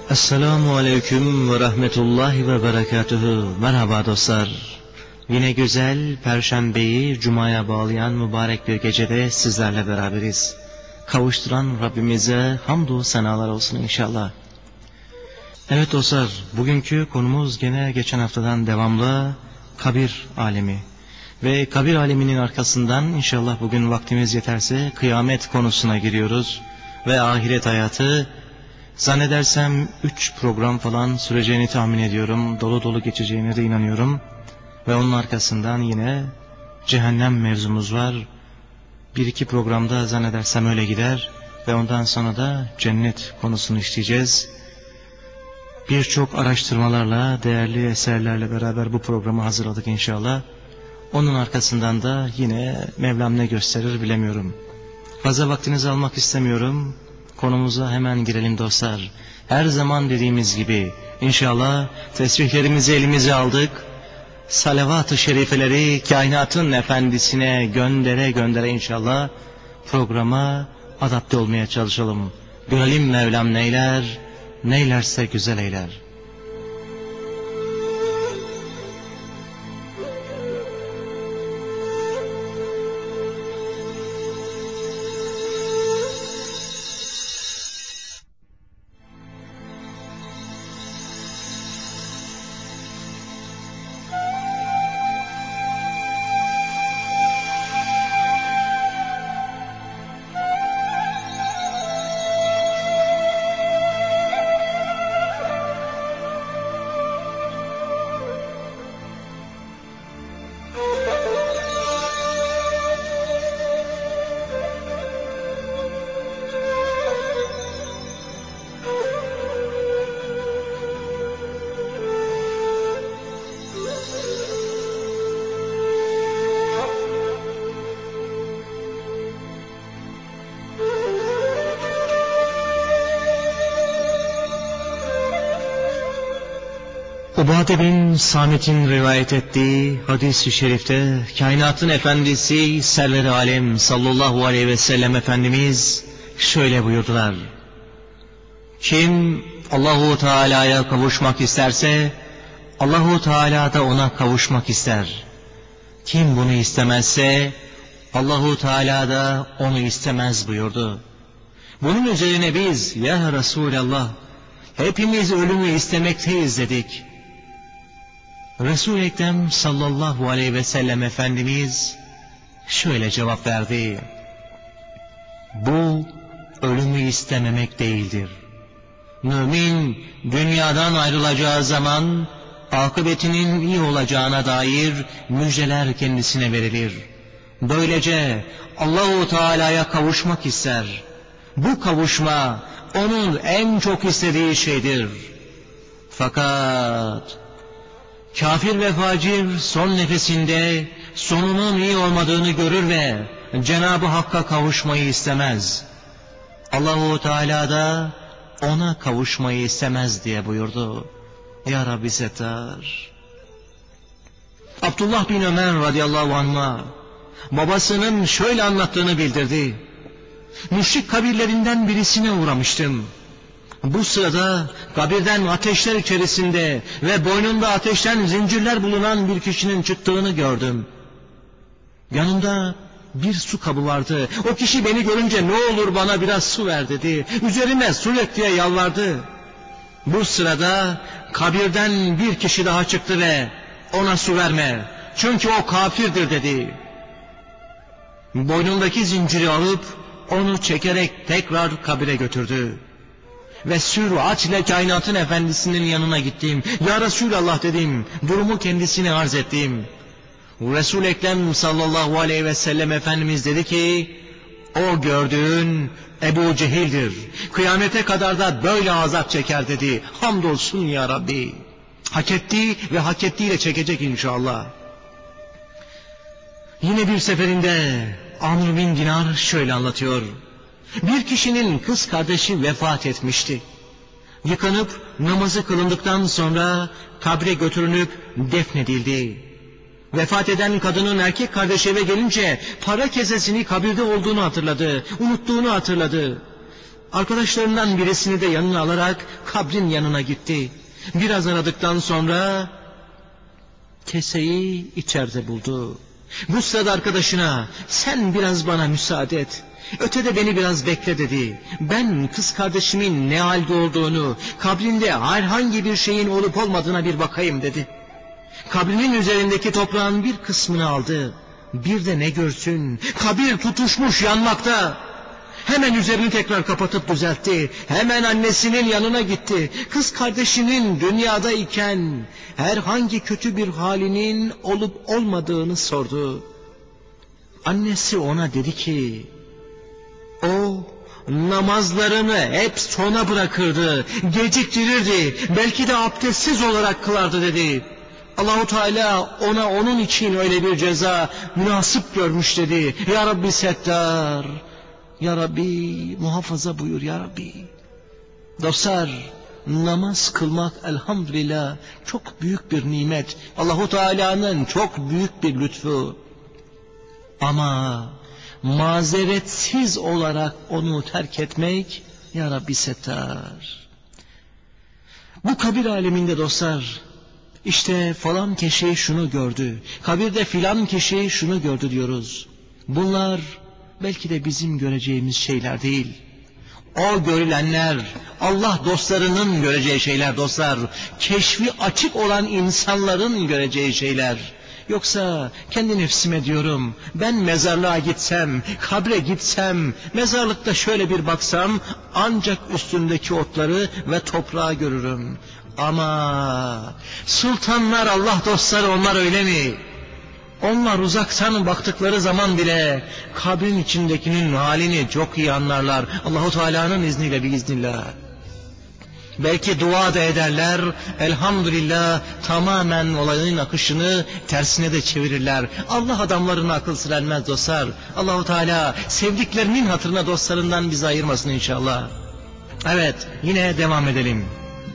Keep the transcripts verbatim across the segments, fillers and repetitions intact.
Esselamu Aleyküm ve Rahmetullahi ve Berekatuhu. Merhaba dostlar. Yine güzel Perşembeyi Cuma'ya bağlayan mübarek bir gecede sizlerle beraberiz. Kavuşturan Rabbimize hamdü senalar olsun inşallah. Evet dostlar, bugünkü konumuz gene geçen haftadan devamlı kabir alemi. Ve kabir aleminin arkasından inşallah bugün vaktimiz yeterse kıyamet konusuna giriyoruz. Ve ahiret hayatı. Zannedersem üç program falan süreceğini tahmin ediyorum. Dolu dolu geçeceğine de inanıyorum. Ve onun arkasından yine cehennem mevzumuz var. Bir iki programda zannedersem öyle gider. Ve ondan sonra da cennet konusunu işleyeceğiz. Birçok araştırmalarla, değerli eserlerle beraber bu programı hazırladık inşallah. Onun arkasından da yine Mevlam ne gösterir bilemiyorum. Fazla vaktinizi almak istemiyorum. Konumuza hemen girelim dostlar. Her zaman dediğimiz gibi inşallah tesbihlerimizi elimize aldık. Salavat-ı şerifeleri kainatın efendisine göndere göndere inşallah programa adapte olmaya çalışalım. Görelim Mevlam neyler, neylerse güzel eyler. Ubade bin Samit'in rivayet ettiği hadis-i şerifte kainatın efendisi Server-i Alem sallallahu aleyhi ve sellem Efendimiz şöyle buyurdular. Kim Allahu Teala'ya kavuşmak isterse Allahu Teala da ona kavuşmak ister. Kim bunu istemezse Allahu Teala da onu istemez buyurdu. Bunun üzerine biz ya Resulallah hepimiz ölümü istemekteyiz dedik. Resul-i Ekrem sallallahu aleyhi ve sellem Efendimiz şöyle cevap verdi. Bu ölümü istememek değildir. Mümin dünyadan ayrılacağı zaman akıbetinin iyi olacağına dair müjdeler kendisine verilir. Böylece Allahu Teala'ya kavuşmak ister. Bu kavuşma onun en çok istediği şeydir. Fakat kafir ve facir son nefesinde sonunun iyi olmadığını görür ve Cenab-ı Hakk'a kavuşmayı istemez. Allahu Teala da ona kavuşmayı istemez diye buyurdu. Ya Rabbi Settar. Abdullah bin Ömer radıyallahu anh'a babasının şöyle anlattığını bildirdi. Müşrik kabirlerinden birisine uğramıştım. Bu sırada kabirden ateşler içerisinde ve boynunda ateşten zincirler bulunan bir kişinin çıktığını gördüm. Yanında bir su kabı vardı. O kişi beni görünce ne olur bana biraz su ver dedi. Üzerime su dök diye yalvardı. Bu sırada kabirden bir kişi daha çıktı ve ona su verme. Çünkü o kafirdir dedi. Boynundaki zinciri alıp onu çekerek tekrar kabire götürdü. Ve süratle kainatın efendisinin yanına gittim. Ya Resulallah dedim. Durumu kendisine arz ettim. Resul-i Ekrem sallallahu aleyhi ve sellem Efendimiz dedi ki, o gördüğün Ebu Cehil'dir. Kıyamete kadar da böyle azap çeker dedi. Hamdolsun ya Rabbi. Hak etti ve hak ettiğiyle çekecek inşallah. Yine bir seferinde Amr bin Dinar şöyle anlatıyor. Bir kişinin kız kardeşi vefat etmişti. Yıkanıp namazı kılındıktan sonra kabre götürülüp defnedildi. Vefat eden kadının erkek kardeşi eve gelince para kesesini kabirde olduğunu hatırladı, unuttuğunu hatırladı. Arkadaşlarından birisini de yanına alarak kabrin yanına gitti. Biraz aradıktan sonra keseyi içeride buldu. Bu sırada arkadaşına sen biraz bana müsaade et, ötede beni biraz bekle dedi. Ben kız kardeşimin ne halde olduğunu, kabrinde herhangi bir şeyin olup olmadığına bir bakayım dedi. Kabrinin üzerindeki toprağın bir kısmını aldı. Bir de ne görsün, kabir tutuşmuş yanmakta. Hemen üzerini tekrar kapatıp düzeltti. Hemen annesinin yanına gitti. Kız kardeşinin dünyadayken herhangi kötü bir halinin olup olmadığını sordu. Annesi ona dedi ki, o namazlarını hep sona bırakırdı, geciktirirdi, belki de abdestsiz olarak kılardı dedi. Allahu Teala ona onun için öyle bir ceza münasip görmüş dedi. Ya Rabbi Settar, Ya Rabbi muhafaza buyur Ya Rabbi. Dostlar, namaz kılmak elhamdülillah çok büyük bir nimet. Allahu Teala'nın çok büyük bir lütfu. Ama mazeretsiz olarak onu terk etmek, Ya Rabbi Settar. Bu kabir aleminde dostlar, işte falan kişi şunu gördü, kabirde filan kişi şunu gördü diyoruz. Bunlar belki de bizim göreceğimiz şeyler değil. O görülenler Allah dostlarının göreceği şeyler dostlar. Keşfi açık olan insanların göreceği şeyler. Yoksa kendi nefsime diyorum, ben mezarlığa gitsem, kabre gitsem, mezarlıkta şöyle bir baksam ancak üstündeki otları ve toprağı görürüm. Ama sultanlar, Allah dostları, onlar öyle mi? Onlar uzaktan baktıkları zaman bile kabrin içindekinin halini çok iyi anlarlar. Allahu Teala'nın izniyle, biiznillah. Belki dua da ederler, elhamdülillah, tamamen olayın akışını tersine de çevirirler. Allah adamlarına akıl sır ermez dostlar. Allahu Teala sevdiklerinin hatırına dostlarından bizi ayırmasın inşallah. Evet, yine devam edelim.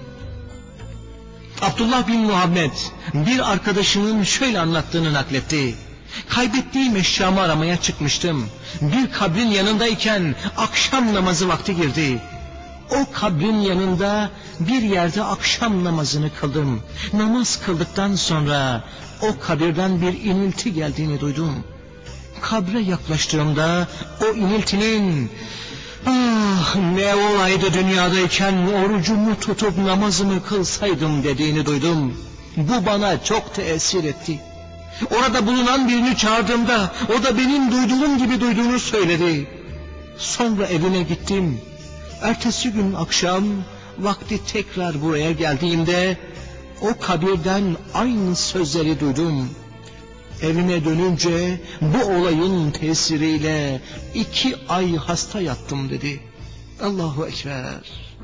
Abdullah bin Muhammed bir arkadaşının şöyle anlattığını nakletti. Kaybettiğim eşyamı aramaya çıkmıştım. Bir kabrin yanındayken akşam namazı vakti girdi. O kabrin yanında bir yerde akşam namazını kıldım. Namaz kıldıktan sonra o kabirden bir inilti geldiğini duydum. Kabre yaklaştığımda o iniltinin ah ne olaydı dünyadayken orucumu tutup namazımı kılsaydım dediğini duydum. Bu bana çok tesir etti. Orada bulunan birini çağırdığımda o da benim duyduğum gibi duyduğunu söyledi. Sonra evine gittim. Ertesi gün akşam vakti tekrar buraya geldiğimde o kabirden aynı sözleri duydum. Evime dönünce bu olayın tesiriyle iki ay hasta yattım dedi. Allahu Ekber.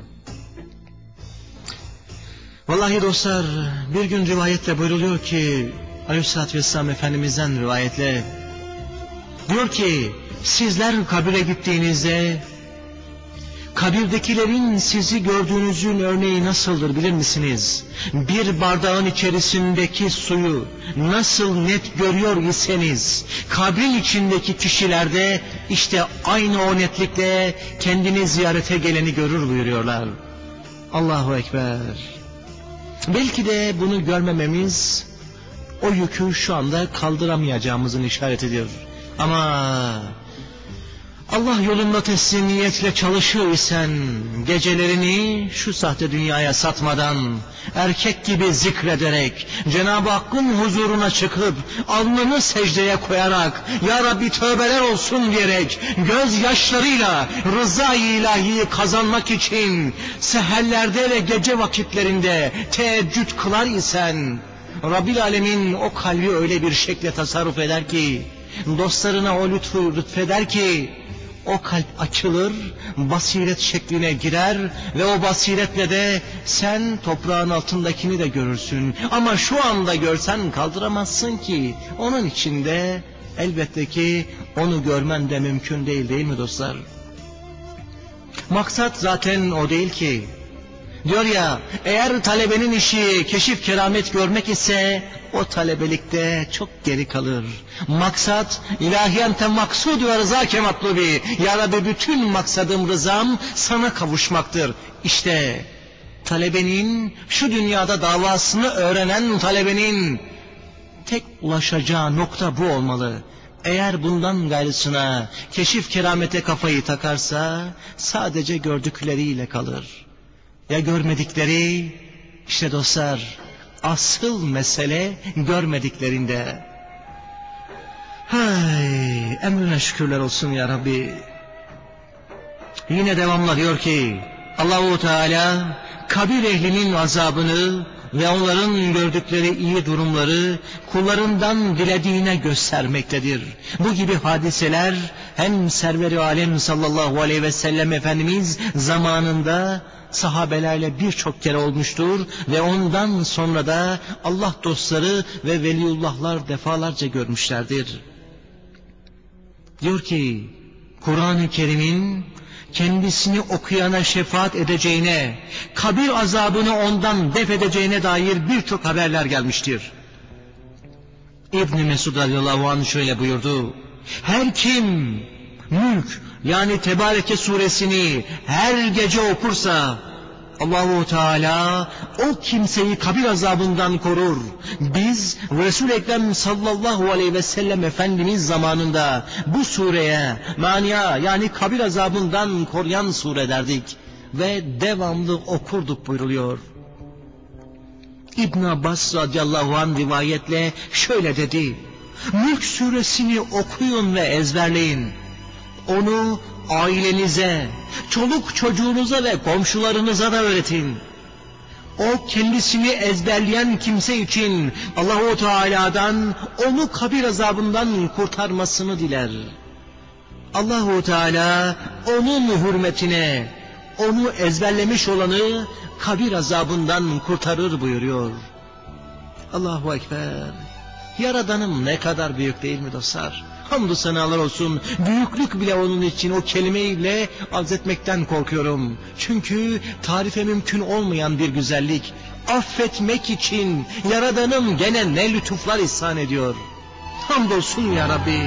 Vallahi dostlar, bir gün rivayetle buyruluyor ki Aleyhisselatü Vesselam Efendimiz'den rivayetle diyor ki, sizler kabire gittiğinizde kabirdekilerin sizi gördüğünüzün örneği nasıldır bilir misiniz? Bir bardağın içerisindeki suyu nasıl net görüyor iseniz, kabrin içindeki kişilerde işte aynı o netlikle kendini ziyarete geleni görür buyuruyorlar. Allahu Ekber. Belki de bunu görmememiz o yükü şu anda kaldıramayacağımızın işaret ediyor. Ama Allah yolunda teslimiyetle çalışıyor isen gecelerini şu sahte dünyaya satmadan erkek gibi zikrederek Cenab-ı Hakk'ın huzuruna çıkıp alnını secdeye koyarak Ya Rabbi tövbeler olsun diyerek gözyaşlarıyla rıza-i ilahiyi kazanmak için seherlerde ve gece vakitlerinde teheccüd kılar isen Rabbil Alemin o kalbi öyle bir şekle tasarruf eder ki, dostlarına o lütfu lütfeder ki o kalp açılır, basiret şekline girer ve o basiretle de sen toprağın altındakini de görürsün. Ama şu anda görsen kaldıramazsın ki, onun içinde elbette ki onu görmen de mümkün değil, değil mi dostlar? Maksat zaten o değil ki. Diyor ya, eğer talebenin işi keşif keramet görmek ise o talebelikte çok geri kalır. Maksat ilahiyente maksud ve rızâke matlubi. Ya Rabbi, bütün maksadım, rızam sana kavuşmaktır. İşte talebenin, şu dünyada davasını öğrenen talebenin tek ulaşacağı nokta bu olmalı. Eğer bundan gayrısına keşif keramete kafayı takarsa sadece gördükleriyle kalır. Ya görmedikleri, işte dostlar, asıl mesele görmediklerinde. Hay, emrine şükürler olsun ya Rabbi. Yine devamla diyor ki Allahu Teala kabir ehlinin azabını ve onların gördükleri iyi durumları kullarından dilediğine göstermektedir. Bu gibi hadiseler hem Server-i Alem sallallahu aleyhi ve sellem Efendimiz zamanında sahabelerle birçok kere olmuştur ve ondan sonra da Allah dostları ve veliullahlar defalarca görmüşlerdir. Diyor ki Kur'an-ı Kerim'in kendisini okuyana şefaat edeceğine, kabir azabını ondan def edeceğine dair birçok haberler gelmiştir. İbn Mesud radıyallahu anh şöyle buyurdu: her kim Mülk yani Tebareke suresini her gece okursa Allahu Teala o kimseyi kabir azabından korur. Biz Resul-i Ekrem sallallahu aleyhi ve sellem Efendimiz zamanında bu sureye mania yani kabir azabından koruyan sure derdik ve devamlı okurduk buyruluyor. İbn Abbas radıyallahu anh rivayetle şöyle dedi: Mülk suresini okuyun ve ezberleyin. Onu ailenize, çoluk çocuğunuza ve komşularınıza da öğretin. O kendisini ezberleyen kimse için Allah-u Teala'dan onu kabir azabından kurtarmasını diler. Allah-u Teala onun hürmetine onu ezberlemiş olanı kabir azabından kurtarır buyuruyor. Allahu Ekber. Yaradanım ne kadar büyük değil mi dostlar? Hamdü senalar olsun. Büyüklük bile onun için, o kelimeyle arz etmekten korkuyorum. Çünkü tarife mümkün olmayan bir güzellik. Affetmek için Yaradanım gene ne lütuflar ihsan ediyor. Hamdolsun ya Rabbi.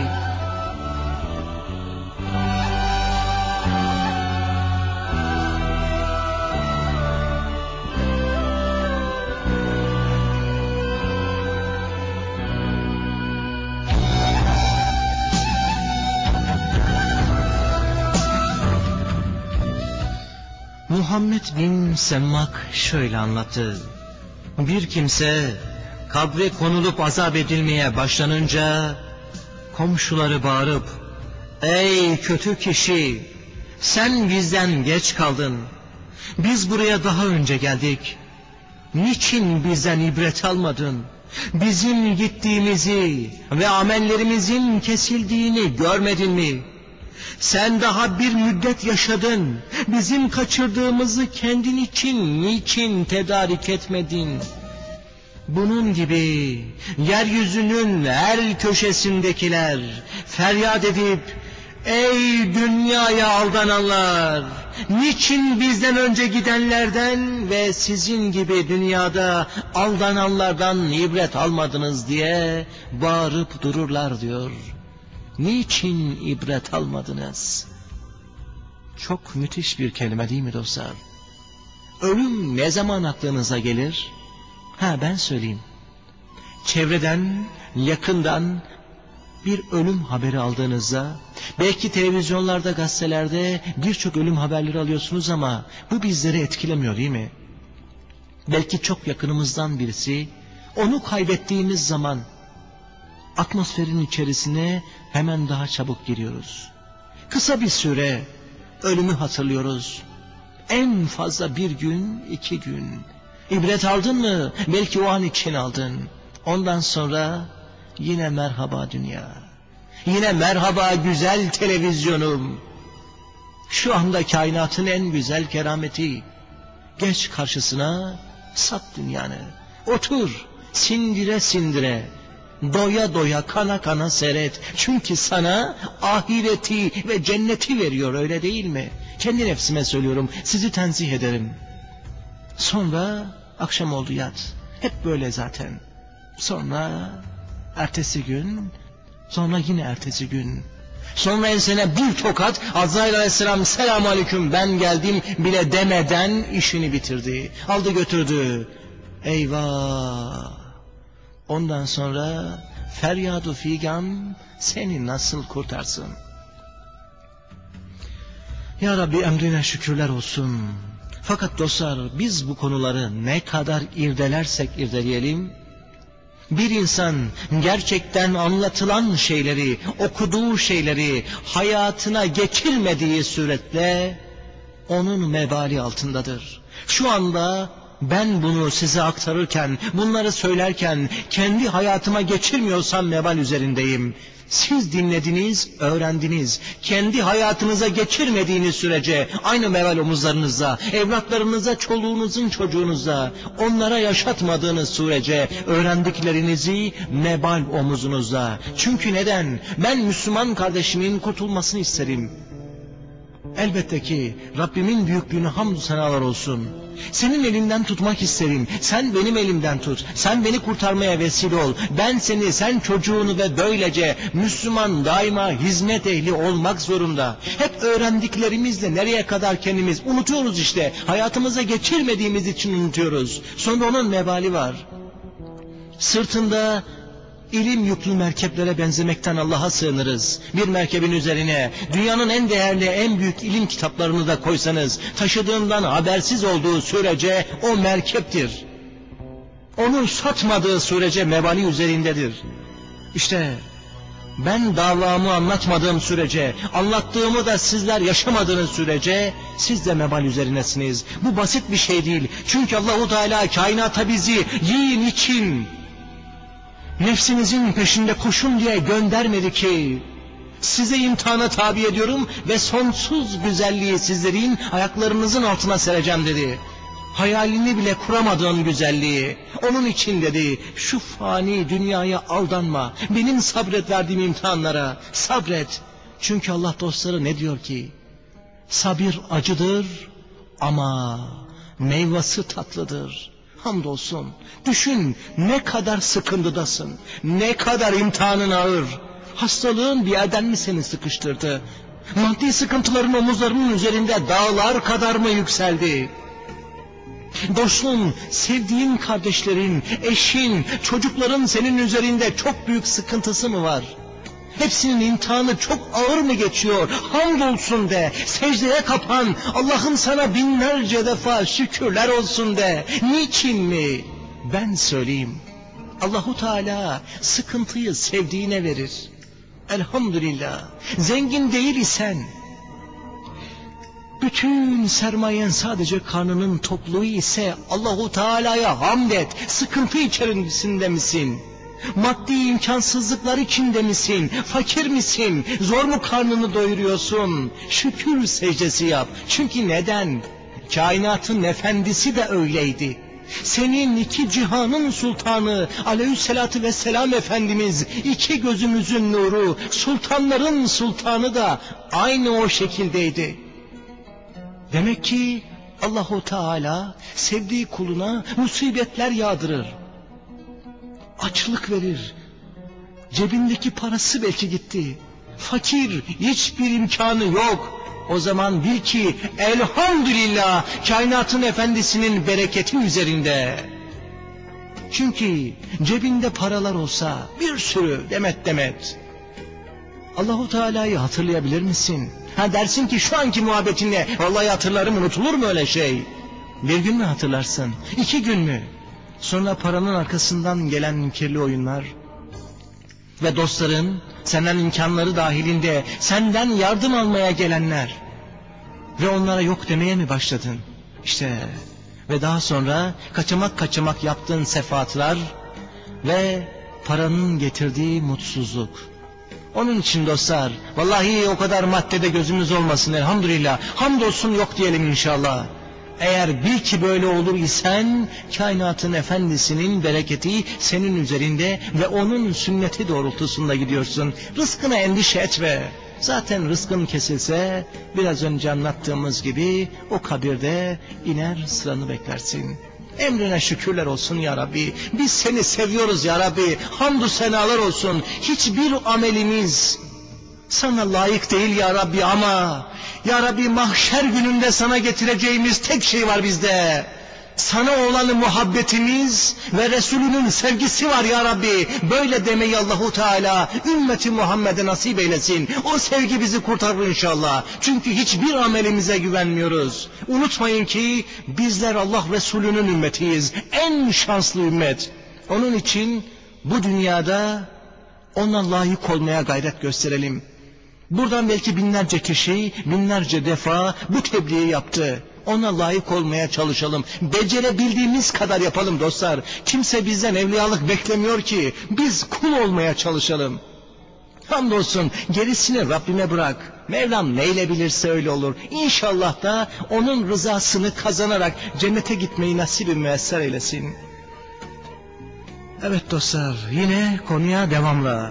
Muhammed bin Semmak şöyle anlattı: bir kimse kabre konulup azap edilmeye başlanınca komşuları bağırıp ey kötü kişi, sen bizden geç kaldın, biz buraya daha önce geldik, niçin bizden ibret almadın, bizim gittiğimizi ve amellerimizin kesildiğini görmedin mi? Sen daha bir müddet yaşadın, bizim kaçırdığımızı kendin için niçin tedarik etmedin? Bunun gibi yeryüzünün her köşesindekiler feryat edip ey dünyaya aldananlar, niçin bizden önce gidenlerden ve sizin gibi dünyada aldananlardan ibret almadınız diye bağırıp dururlar diyor. Niçin ibret almadınız? Çok müthiş bir kelime değil mi dostlar? Ölüm ne zaman aklınıza gelir? Ha ben söyleyeyim. Çevreden, yakından bir ölüm haberi aldığınızda, belki televizyonlarda, gazetelerde birçok ölüm haberleri alıyorsunuz ama bu bizleri etkilemiyor değil mi? Belki çok yakınımızdan birisi, onu kaybettiğimiz zaman atmosferin içerisine hemen daha çabuk giriyoruz. Kısa bir süre ölümü hatırlıyoruz. En fazla bir gün, iki gün. İbret aldın mı? Belki o an için aldın. Ondan sonra yine merhaba dünya. Yine merhaba güzel televizyonum. Şu anda kainatın en güzel kerameti. Geç karşısına, sat dünyanı. Otur, sindire sindire. Doya doya, kana kana seyret. Çünkü sana ahireti ve cenneti veriyor, öyle değil mi? Kendi nefsime söylüyorum, sizi tenzih ederim. Sonra akşam oldu, yat. Hep böyle zaten. Sonra ertesi gün, sonra yine ertesi gün. Sonra ensene bir tokat, Azrail aleyhisselam selamun aleyküm ben geldim bile demeden işini bitirdi. Aldı götürdü. Eyvah! Ondan sonra feryadu figan seni nasıl kurtarsın? Ya Rabbi emrine şükürler olsun. Fakat dostlar, biz bu konuları ne kadar irdelersek irdeleyelim, bir insan gerçekten anlatılan şeyleri, okuduğu şeyleri hayatına geçirmediği suretle onun mebali altındadır. Şu anda ben bunu size aktarırken, bunları söylerken kendi hayatıma geçirmiyorsam mebal üzerindeyim. Siz dinlediniz, öğrendiniz. Kendi hayatınıza geçirmediğiniz sürece aynı mebal omuzlarınızda, evlatlarınıza, çoluğunuzun çocuğunuza, onlara yaşatmadığınız sürece öğrendiklerinizi mebal omuzunuzda. Çünkü neden? Ben Müslüman kardeşimin kurtulmasını isterim. Elbette ki Rabbimin büyüklüğüne hamdü senalar olsun. Senin elinden tutmak isterim. Sen benim elimden tut. Sen beni kurtarmaya vesile ol. Ben seni, sen çocuğunu ve böylece Müslüman daima hizmet ehli olmak zorunda. Hep öğrendiklerimizle nereye kadar kendimiz unutuyoruz işte. Hayatımıza geçirmediğimiz için unutuyoruz. Sonra onun mebali var. Sırtında İlim yüklü merkeplere benzemekten Allah'a sığınırız. Bir merkebin üzerine dünyanın en değerli, en büyük ilim kitaplarını da koysanız, taşıdığından habersiz olduğu sürece o merkeptir. Onun satmadığı sürece mebali üzerindedir. İşte ben davamı anlatmadığım sürece, anlattığımı da sizler yaşamadığınız sürece siz de mebal üzerinesiniz. Bu basit bir şey değil. Çünkü Allahu Teala kainata bizi yiyin için, nefsinizin peşinde koşun diye göndermedi ki. Size imtihana tabi ediyorum ve sonsuz güzelliği sizlerin ayaklarınızın altına sereceğim dedi. Hayalini bile kuramadığın güzelliği. Onun için dedi, şu fani dünyaya aldanma. Benim sabret verdiğim imtihanlara sabret. Çünkü Allah dostları ne diyor ki? Sabir acıdır ama meyvesi tatlıdır. Hamdolsun. Düşün ne kadar sıkıntıdasın. Ne kadar imtihanın ağır. Hastalığın bir yerden mi seni sıkıştırdı? Maddi sıkıntıların omuzlarının üzerinde dağlar kadar mı yükseldi? Dostun, sevdiğin kardeşlerin, eşin, çocukların senin üzerinde çok büyük sıkıntısı mı var? Hepsinin imtihanı çok ağır mı geçiyor? Hamdolsun de, secdeye kapan, Allah'ım sana binlerce defa şükürler olsun de. Niçin mi? Ben söyleyeyim. Allahu Teala sıkıntıyı sevdiğine verir. Elhamdülillah. Zengin değil isen, bütün sermayen sadece karnının tokluğu ise Allahu Teala'ya hamd et. Sıkıntı içerisinde misin? Maddi imkansızlıklar içinde misin? Fakir misin? Zor mu karnını doyuruyorsun? Şükür secdesi yap. Çünkü neden? Kainatın efendisi de öyleydi. Senin iki cihanın sultanı aleyhissalatü vesselam Efendimiz, iki gözümüzün nuru, sultanların sultanı da aynı o şekildeydi. Demek ki Allahu Teala sevdiği kuluna musibetler yağdırır. Açlık verir. Cebindeki parası belki gitti. Fakir, hiçbir imkanı yok. O zaman bil ki elhamdülillah kainatın efendisinin bereketi üzerinde. Çünkü cebinde paralar olsa bir sürü demet demet, Allahu Teala'yı hatırlayabilir misin? Ha dersin ki şu anki muhabbetinle vallahi hatırlarım, unutulur mu öyle şey? Bir gün mü hatırlarsın? İki gün mü? Sonra paranın arkasından gelen kirli oyunlar ve dostların senden imkanları dahilinde senden yardım almaya gelenler ve onlara yok demeye mi başladın? İşte ve daha sonra kaçamak kaçamak yaptığın sefaatler ve paranın getirdiği mutsuzluk. Onun için dostlar, vallahi o kadar maddede gözümüz olmasın elhamdülillah. Hamdolsun yok diyelim inşallah. Eğer bil ki böyle olur isen kainatın efendisinin bereketi senin üzerinde ve onun sünneti doğrultusunda gidiyorsun. Rızkına endişe etme. zaten rızkın kesilse biraz önce anlattığımız gibi o kabirde iner sıranı beklersin. Emrine şükürler olsun ya Rabbi. Biz seni seviyoruz ya Rabbi. Hamdü senalar olsun. Hiçbir amelimiz sana layık değil ya Rabbi ama ya Rabbi mahşer gününde sana getireceğimiz tek şey var bizde. Sana olan muhabbetimiz ve Resulünün sevgisi var ya Rabbi. Böyle demeyi Allahu Teala ümmeti Muhammed'e nasip eylesin. O sevgi bizi kurtarır inşallah. Çünkü hiçbir amelimize güvenmiyoruz. Unutmayın ki bizler Allah Resulünün ümmetiyiz. En şanslı ümmet. Onun için bu dünyada ona layık olmaya gayret gösterelim. Buradan belki binlerce kişi binlerce defa bu tebliği yaptı. Ona layık olmaya çalışalım. Becerebildiğimiz kadar yapalım dostlar. Kimse bizden evliyalık beklemiyor ki. Biz kul olmaya çalışalım. Hamdolsun gerisini Rabbime bırak. Mevlam neyle bilirse öyle olur. İnşallah da onun rızasını kazanarak cennete gitmeyi nasip-i müyesser eylesin. Evet dostlar, yine konuya devamla.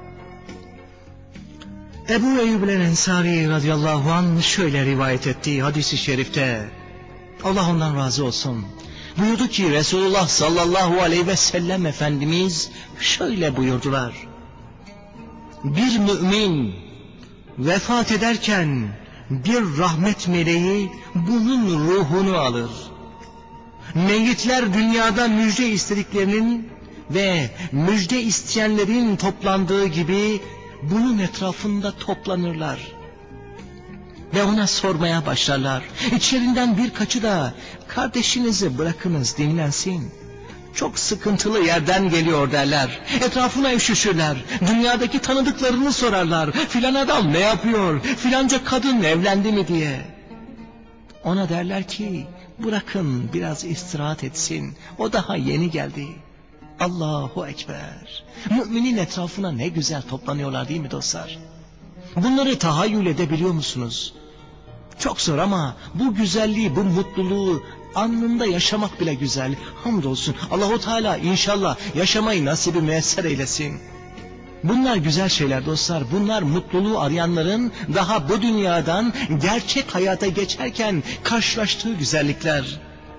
Ebu Eyyub el-Ensari radıyallahu anh şöyle rivayet ettiği hadis-i şerifte, Allah ondan razı olsun, buyurdu ki Resulullah sallallahu aleyhi ve sellem Efendimiz şöyle buyurdular: bir mümin vefat ederken bir rahmet meleği bunun ruhunu alır. Meyyitler dünyada müjde istediklerinin ve müjde isteyenlerin toplandığı gibi bunun etrafında toplanırlar ve ona sormaya başlarlar. İçlerinden birkaçı da kardeşinizi bırakınız dinlensin, çok sıkıntılı yerden geliyor derler. Etrafına üşüşürler. Dünyadaki tanıdıklarını sorarlar. Filan adam ne yapıyor? Filanca kadın evlendi mi diye. Ona derler ki bırakın biraz istirahat etsin. O daha yeni geldi. Allahu Ekber. Müminin etrafına ne güzel toplanıyorlar değil mi dostlar? Bunları tahayyül edebiliyor musunuz? Çok zor ama bu güzelliği, bu mutluluğu anında yaşamak bile güzel. Hamdolsun. Allahu Teala inşallah yaşamayı nasip-i müyesser eylesin. Bunlar güzel şeyler dostlar. Bunlar mutluluğu arayanların daha bu dünyadan gerçek hayata geçerken karşılaştığı güzellikler.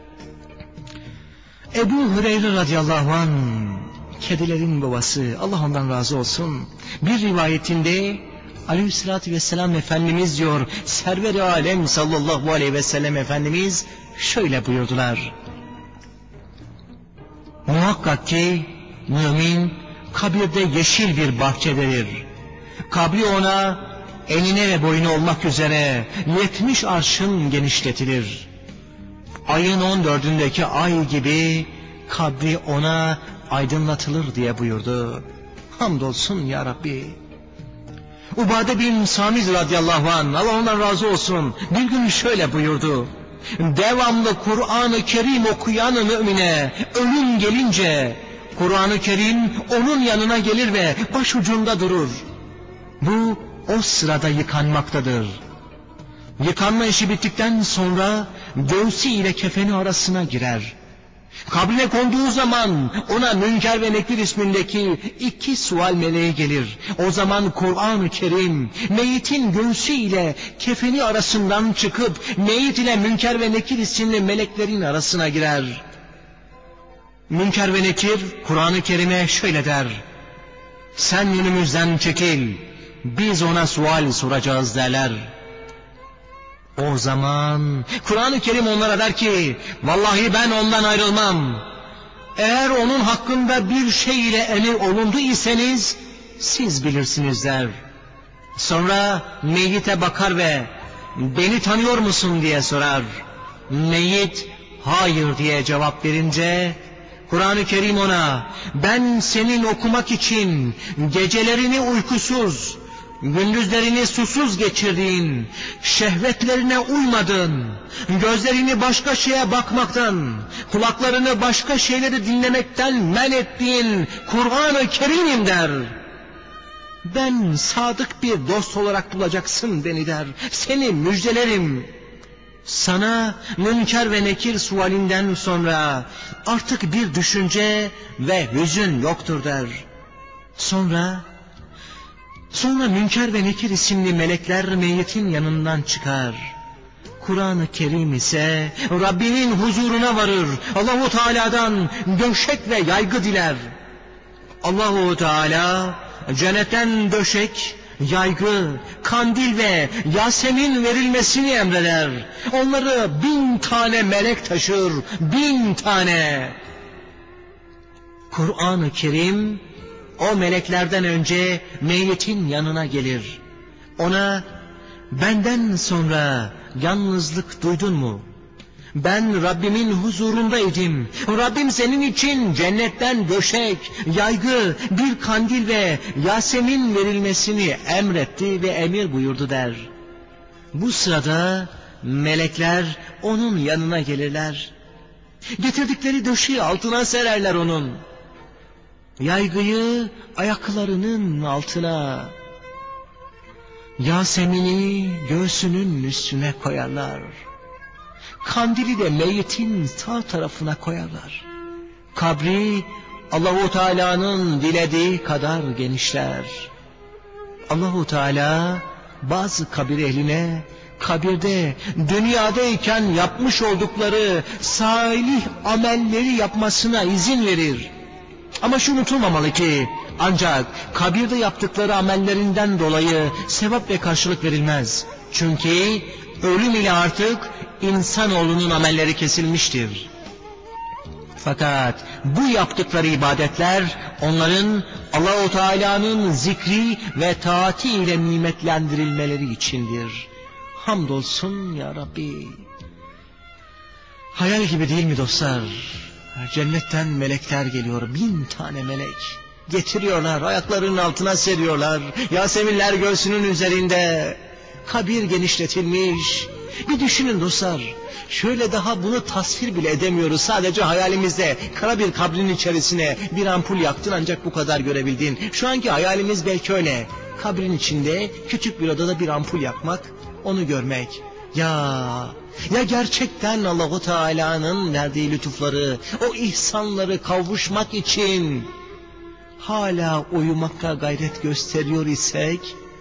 Ebu Hureyre radıyallahu anh, kedilerin babası, Allah ondan razı olsun, bir rivayetinde Aleyhisselatü Vesselam Efendimiz diyor, Server-i Alem sallallahu aleyhi ve sellem Efendimiz şöyle buyurdular: muhakkak ki mümin kabirde yeşil bir bahçe verir. Kabri ona enine ve boyuna olmak üzere yetmiş arşın genişletilir. Ayın on dördündeki ay gibi kabri ona aydınlatılır diye buyurdu. Hamdolsun ya Rabbi. Ubade bin Samit radıyallahu anh, Allah ondan razı olsun, bir gün şöyle buyurdu: devamlı Kur'an-ı Kerim okuyan mümine ölüm gelince Kur'an-ı Kerim onun yanına gelir ve başucunda durur. Bu o sırada yıkanmaktadır. Yıkanma işi bittikten sonra göğsü ile kefeni arasına girer. Kabrine konduğu zaman ona Münker ve Nekir ismindeki iki sual meleği gelir. O zaman Kur'an-ı Kerim meyitin göğsü ile kefeni arasından çıkıp meyit ile Münker ve Nekir isimli meleklerin arasına girer. Münker ve Nekir Kur'an-ı Kerim'e şöyle der: sen önümüzden çekil, biz ona sual soracağız derler. O zaman Kur'an-ı Kerim onlara der ki vallahi ben ondan ayrılmam. Eğer onun hakkında bir şey ile emir olundu iseniz siz bilirsiniz der. Sonra meyyite bakar ve beni tanıyor musun diye sorar. Meyyit hayır diye cevap verince Kur'an-ı Kerim ona ben senin okumak için gecelerini uykusuz, gündüzlerini susuz geçirdiğin, şehvetlerine uymadın, gözlerini başka şeye bakmaktan, kulaklarını başka şeyleri dinlemekten men ettiğin Kur'an-ı Kerim'im der. Ben sadık bir dost olarak bulacaksın beni der. Seni müjdelerim. Sana Münker ve Nekir sualinden sonra artık bir düşünce ve hüzün yoktur der. Sonra Sonra Münker ve Nekir isimli melekler meyyitin yanından çıkar. Kur'an-ı Kerim ise Rabbinin huzuruna varır. Allahu Teala'dan döşek ve yaygı diler. Allahu Teala cennetten döşek, yaygı, kandil ve Yasemin verilmesini emreder. Onları bin tane melek taşır, bin tane. Kur'an-ı Kerim o meleklerden önce meyyitin yanına gelir. Ona, benden sonra yalnızlık duydun mu? Ben Rabbimin huzurundaydım. Rabbim senin için cennetten döşek, yaygı, bir kandil ve Yasemin verilmesini emretti ve emir buyurdu der. Bu sırada melekler onun yanına gelirler. Getirdikleri döşeği altına sererler onun. Yaygıyı ayaklarının altına, Yasemin'i göğsünün üstüne koyarlar. Kandili de meyyitin sağ tarafına koyarlar. Kabri Allahu Teala'nın dilediği kadar genişler. Allahu Teala bazı kabir ehline kabirde dünyadayken yapmış oldukları salih amelleri yapmasına izin verir. Ama şu unutulmamalı ki ancak kabirde yaptıkları amellerinden dolayı sevap ve karşılık verilmez. Çünkü ölüm ile artık insanoğlunun amelleri kesilmiştir. Fakat bu yaptıkları ibadetler onların Allah-u Teala'nın zikri ve taati ile nimetlendirilmeleri içindir. Hamdolsun ya Rabbi. Hayal gibi değil mi dostlar? Cennetten melekler geliyor, bin tane melek. Getiriyorlar, ayaklarının altına seriyorlar. Yaseminler göğsünün üzerinde. Kabir genişletilmiş. Bir düşünün dostlar. Şöyle daha bunu tasvir bile edemiyoruz. Sadece hayalimizde kara bir kabrin içerisine bir ampul yaktın ancak bu kadar görebildin. Şu anki hayalimiz belki öyle. Kabrin içinde küçük bir odada bir ampul yakmak, onu görmek. Ya, ya gerçekten Allah-u Teala'nın verdiği lütufları, o ihsanları kavuşmak için hala uyumakta gayret gösteriyor isek,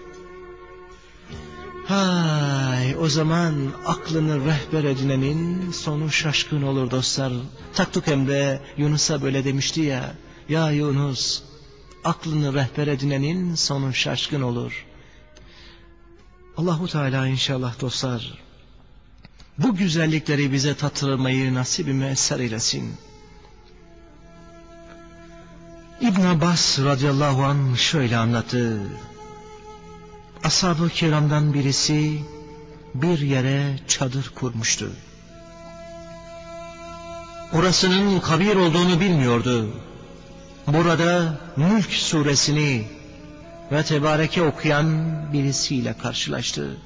hay, o zaman aklını rehber edinenin sonu şaşkın olur dostlar. Taktuk Emre Yunus'a böyle demişti ya, ya Yunus, aklını rehber edinenin sonu şaşkın olur. Allahu Teala inşallah dostlar bu güzellikleri bize tattırmayı nasip-i müesser eylesin. İbn Abbas radıyallahu anh şöyle anlattı. Ashab-ı kiramdan birisi bir yere çadır kurmuştu. Orasının kabir olduğunu bilmiyordu. Burada Mülk suresini ve Tebareke okuyan birisiyle karşılaştı.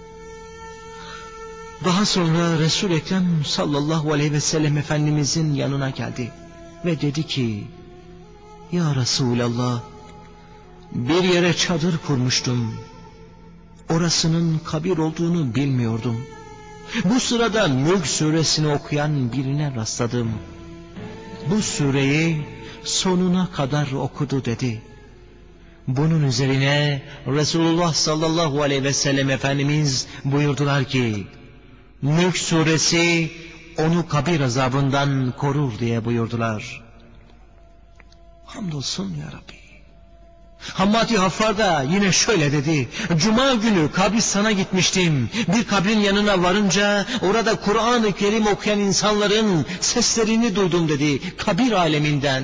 Daha sonra Resul-i Ekrem sallallahu aleyhi ve sellem Efendimizin yanına geldi ve dedi ki, ya Resulallah, bir yere çadır kurmuştum. Orasının kabir olduğunu bilmiyordum. Bu sırada Mülk suresini okuyan birine rastladım. Bu sureyi sonuna kadar okudu dedi. Bunun üzerine Resulullah sallallahu aleyhi ve sellem Efendimiz buyurdular ki, Mülk suresi onu kabir azabından korur diye buyurdular. Hamdolsun ya Rabbi. Hammadi Haffar da yine şöyle dedi. Cuma günü kabristana gitmiştim. Bir kabrin yanına varınca orada Kur'an-ı Kerim okuyan insanların seslerini duydum dedi. Kabir aleminden.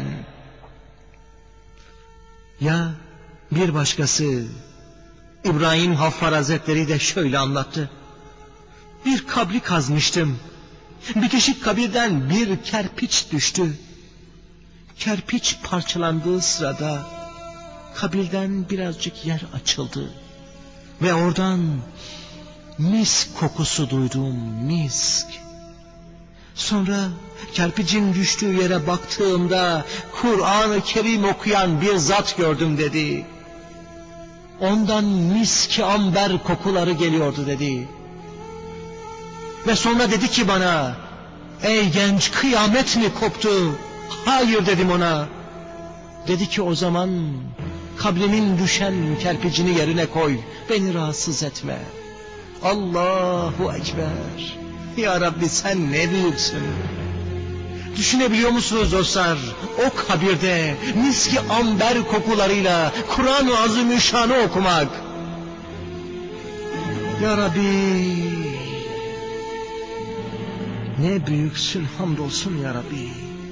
Ya bir başkası İbrahim Haffar Hazretleri de şöyle anlattı. Bir kabri kazmıştım. Bitişik kabirden bir kerpiç düştü. Kerpiç parçalandığı sırada kabirden birazcık yer açıldı. Ve oradan misk kokusu duydum, misk. Sonra kerpicin düştüğü yere baktığımda Kur'an-ı Kerim okuyan bir zat gördüm dedi. Ondan miski amber kokuları geliyordu dedi. Ve sonra dedi ki bana, ey genç, kıyamet mi koptu? Hayır dedim ona. Dedi ki o zaman kabrimin düşen kerpicini yerine koy. Beni rahatsız etme. Allahu Ekber. Ya Rabbi sen ne büyüksün. Düşünebiliyor musunuz dostlar? O kabirde miski amber kokularıyla Kur'an-ı Azimüşşan'ı okumak. Ya Rabbi ne büyüksün, hamdolsun ya Rabbi.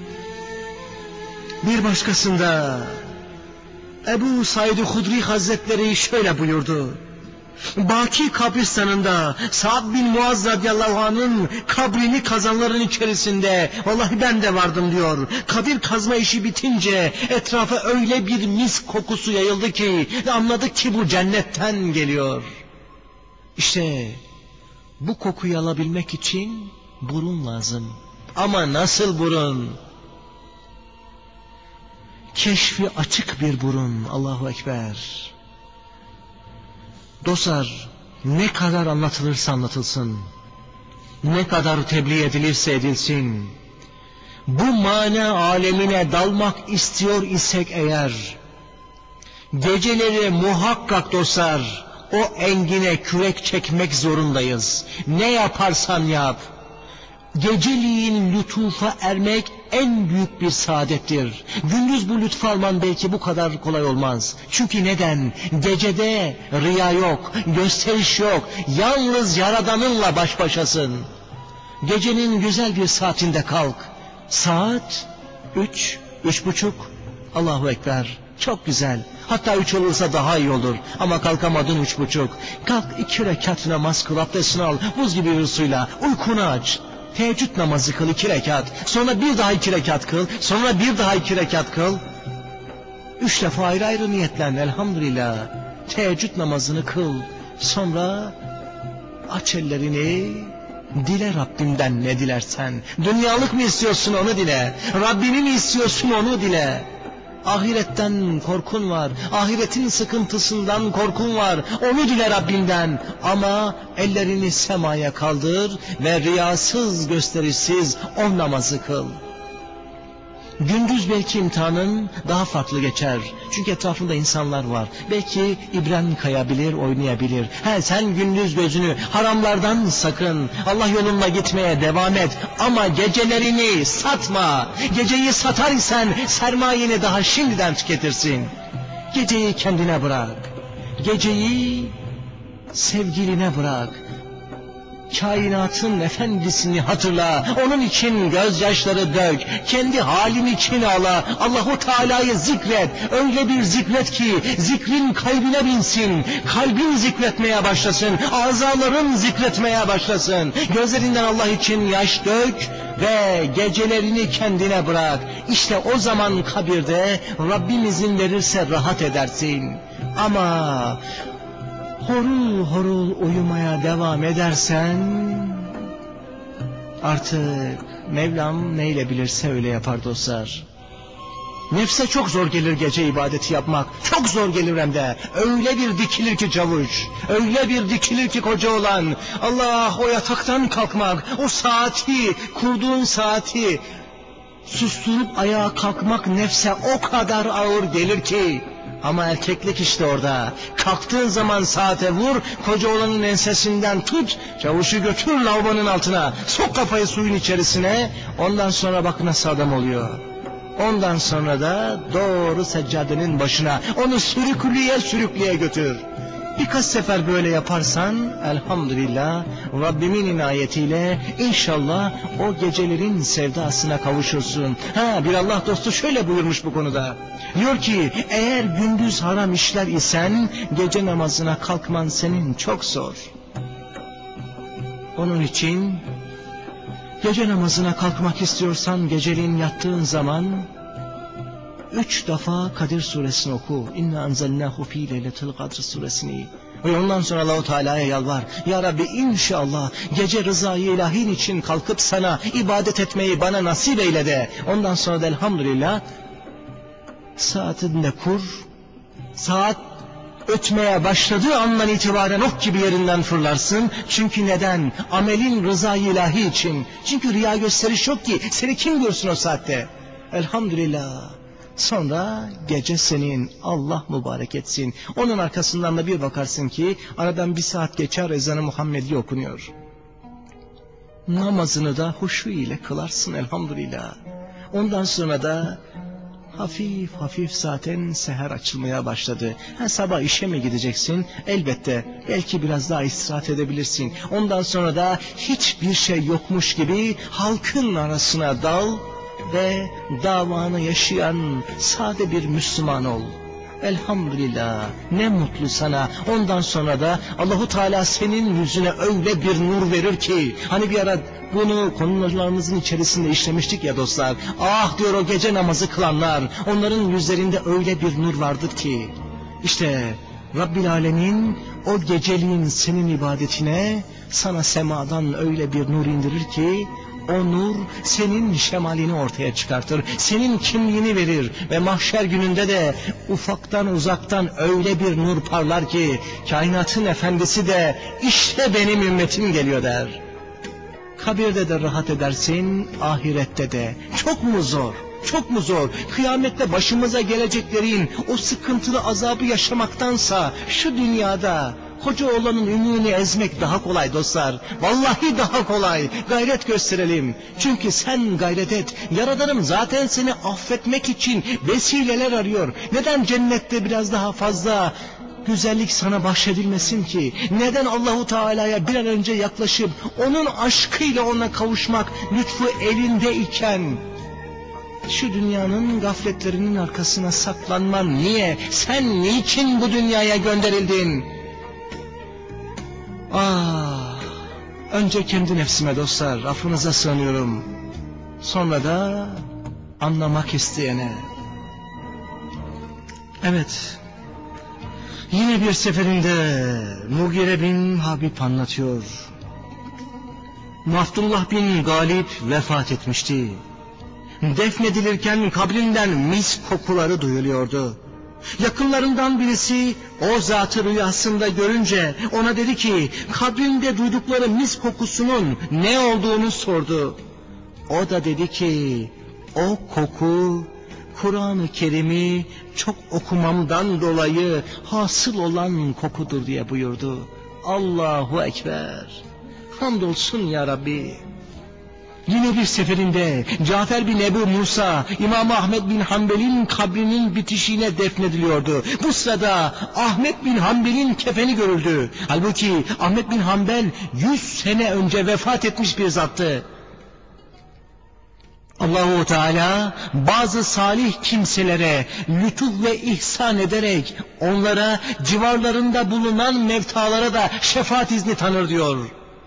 Bir başkasında Ebu Said-i Hudri Hazretleri şöyle buyurdu. Baki kabristanında Sa'd bin Muaz radıyallahu anh'ın kabrini kazanların içerisinde vallahi ben de vardım diyor. Kabir kazma işi bitince etrafa öyle bir mis kokusu yayıldı ki anladık ki bu cennetten geliyor. İşte bu kokuyu alabilmek için burun lazım. Ama nasıl burun? Keşfi açık bir burun. Allahu Ekber. Dostlar, ne kadar anlatılırsa anlatılsın, ne kadar tebliğ edilirse edilsin, bu mana alemine dalmak istiyor isek eğer, geceleri muhakkak dostlar, o engine kürek çekmek zorundayız. Ne yaparsan yap, geceliğin lütufa ermek en büyük bir saadettir. Gündüz bu lütfu alman belki bu kadar kolay olmaz. Çünkü neden? Gecede riya yok, gösteriş yok. Yalnız Yaradanınla baş başasın. Gecenin güzel bir saatinde kalk. Saat üç, üç buçuk. Allahu Ekber. Çok güzel. Hatta üç olursa daha iyi olur. Ama kalkamadın üç buçuk. Kalk iki rekat namaz kıl, abdestini al. Buz gibi bir suyla uykunu aç. Teheccüd namazı kıl iki rekat. Sonra bir daha iki rekat kıl. Sonra bir daha iki rekat kıl. Üç defa ayrı ayrı niyetlen. Elhamdülillah. Teheccüd namazını kıl. Sonra aç ellerini. Dile Rabbinden ne dilersen. Dünyalık mı istiyorsun onu dile. Rabbini mi istiyorsun onu dile. Ahiretten korkun var. Ahiretin sıkıntısından korkun var. Onu dile Rabbinden. Ama ellerini semaya kaldır ve riyasız gösterişsiz o namazı kıl. Gündüz belki imtihanın daha farklı geçer. Çünkü etrafında insanlar var. Belki ibren kayabilir, oynayabilir. He, sen gündüz gözünü haramlardan sakın. Allah yolunda gitmeye devam et. Ama gecelerini satma. Geceyi satar isen sermayeni daha şimdiden tüketirsin. Geceyi kendine bırak. Geceyi sevgiline bırak. Kainatın efendisini hatırla, onun için gözyaşları dök, kendi halin için ağla, Allahu Teala'yı zikret, öyle bir zikret ki zikrin kalbine binsin, kalbin zikretmeye başlasın, azaların zikretmeye başlasın, gözlerinden Allah için yaş dök ve gecelerini kendine bırak. İşte o zaman kabirde Rabbim izin verirse rahat edersin. Ama horul horul uyumaya devam edersen artık Mevlam neyle bilirse öyle yapar dostlar. Nefse çok zor gelir gece ibadeti yapmak. Çok zor gelir hem de. Öyle bir dikilir ki çavuş. Öyle bir dikilir ki koca olan. Allah, o yataktan kalkmak. O saati, kurduğun saati susturup ayağa kalkmak nefse o kadar ağır gelir ki. Ama erkeklik işte orada. Kalktığın zaman saate vur, koca olanın ensesinden tut, çavuşu götür lavabonun altına, sok kafayı suyun içerisine, ondan sonra bak nasıl adam oluyor. Ondan sonra da doğru seccadenin başına, onu sürüklüye sürüklüye götür. Birkaç sefer böyle yaparsan elhamdülillah Rabbimin inayetiyle inşallah o gecelerin sevdasına kavuşursun. Ha, bir Allah dostu şöyle buyurmuş bu konuda. Diyor ki eğer gündüz haram işler isen gece namazına kalkman senin çok zor. Onun için gece namazına kalkmak istiyorsan geceliğin yattığın zaman üç defa Kadir suresini oku. İnna enzelnahu fi leyletil kadr suresini. Ve ondan sonra Allah-u Teala'ya yalvar. Ya Rabbi inşallah gece rızayı ilahin için kalkıp sana ibadet etmeyi bana nasip eyle de. Ondan sonra da elhamdülillah saatini de kur. Saat ötmeye başladığı andan itibaren ok gibi yerinden fırlarsın. Çünkü neden? Amelin rızayı ilahi için. Çünkü riya gösteriş yok ki. Seni kim görsün o saatte? Elhamdülillah. Sonra gece senin, Allah mübarek etsin. Onun arkasından da bir bakarsın ki aradan bir saat geçer, ezanı Muhammedi okunuyor. Namazını da huşu ile kılarsın elhamdülillah. Ondan sonra da hafif hafif zaten seher açılmaya başladı. Ha, sabah işe mi gideceksin? Elbette belki biraz daha istirahat edebilirsin. Ondan sonra da hiçbir şey yokmuş gibi halkın arasına dal ve davanı yaşayan sade bir Müslüman ol. Elhamdülillah, ne mutlu sana. Ondan sonra da Allahu Teala senin yüzüne öyle bir nur verir ki, hani bir ara bunu konularımızın içerisinde işlemiştik ya dostlar. Ah diyor o gece namazı kılanlar, onların yüzlerinde öyle bir nur vardır ki. İşte Rabbil Alemin o geceliğin senin ibadetine sana semadan öyle bir nur indirir ki, o nur senin şemalini ortaya çıkartır, senin kimliğini verir ve mahşer gününde de ufaktan uzaktan öyle bir nur parlar ki kainatın efendisi de işte benim ümmetim geliyor der. Kabirde de rahat edersin, ahirette de. Çok mu zor? Çok mu zor? Kıyamette başımıza geleceklerin o sıkıntılı azabı yaşamaktansa şu dünyada koca olanın ümüğünü ezmek daha kolay dostlar. Vallahi daha kolay. Gayret gösterelim. Çünkü sen gayret et. Yaradanım zaten seni affetmek için vesileler arıyor. Neden cennette biraz daha fazla güzellik sana bahşedilmesin ki? Neden Allahu Teala'ya bir an önce yaklaşıp onun aşkıyla ona kavuşmak lütfu elinde iken şu dünyanın gafletlerinin arkasına saklanman niye? Sen niçin bu dünyaya gönderildin? Ah, önce kendi nefsime dostlar, affınıza sığınıyorum. Sonra da anlamak isteyene. Evet, yine bir seferinde Mugire bin Habib anlatıyor. Abdullah bin Galip vefat etmişti. Defnedilirken kabrinden mis kokuları duyuluyordu. Yakınlarından birisi o zatı rüyasında görünce ona dedi ki, kabrinde duydukları mis kokusunun ne olduğunu sordu. O da dedi ki, o koku Kur'an-ı Kerim'i çok okumamdan dolayı hasıl olan kokudur diye buyurdu. Allahu Ekber. Hamdolsun ya Rabbi. Yine bir seferinde Cafer bin Ebu Musa, İmam Ahmed bin Hanbel'in kabrinin bitişiğine defnediliyordu. Bu sırada Ahmed bin Hanbel'in kefeni görüldü. Halbuki Ahmed bin Hanbel yüz sene önce vefat etmiş bir zattı. Allahu Teala bazı salih kimselere lütuf ve ihsan ederek onlara civarlarında bulunan mevtalara da şefaat izni tanır diyor.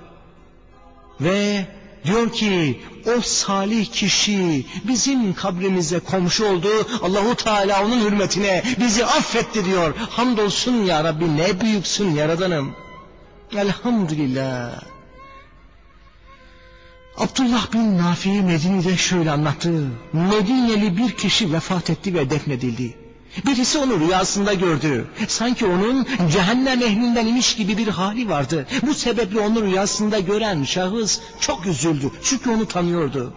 Ve diyor ki o salih kişi bizim kabrimize komşu oldu. Allahu Teala onun hürmetine bizi affetti diyor. Hamdolsun ya Rabbi, ne büyüksün yaradanım. Elhamdülillah. Abdullah bin Nafi Medine'de şöyle anlattı. Medineli bir kişi vefat etti ve defnedildi. Birisi onu rüyasında gördü. Sanki onun cehennem ehlinden imiş gibi bir hali vardı. Bu sebeple onu rüyasında gören şahıs çok üzüldü. Çünkü onu tanıyordu.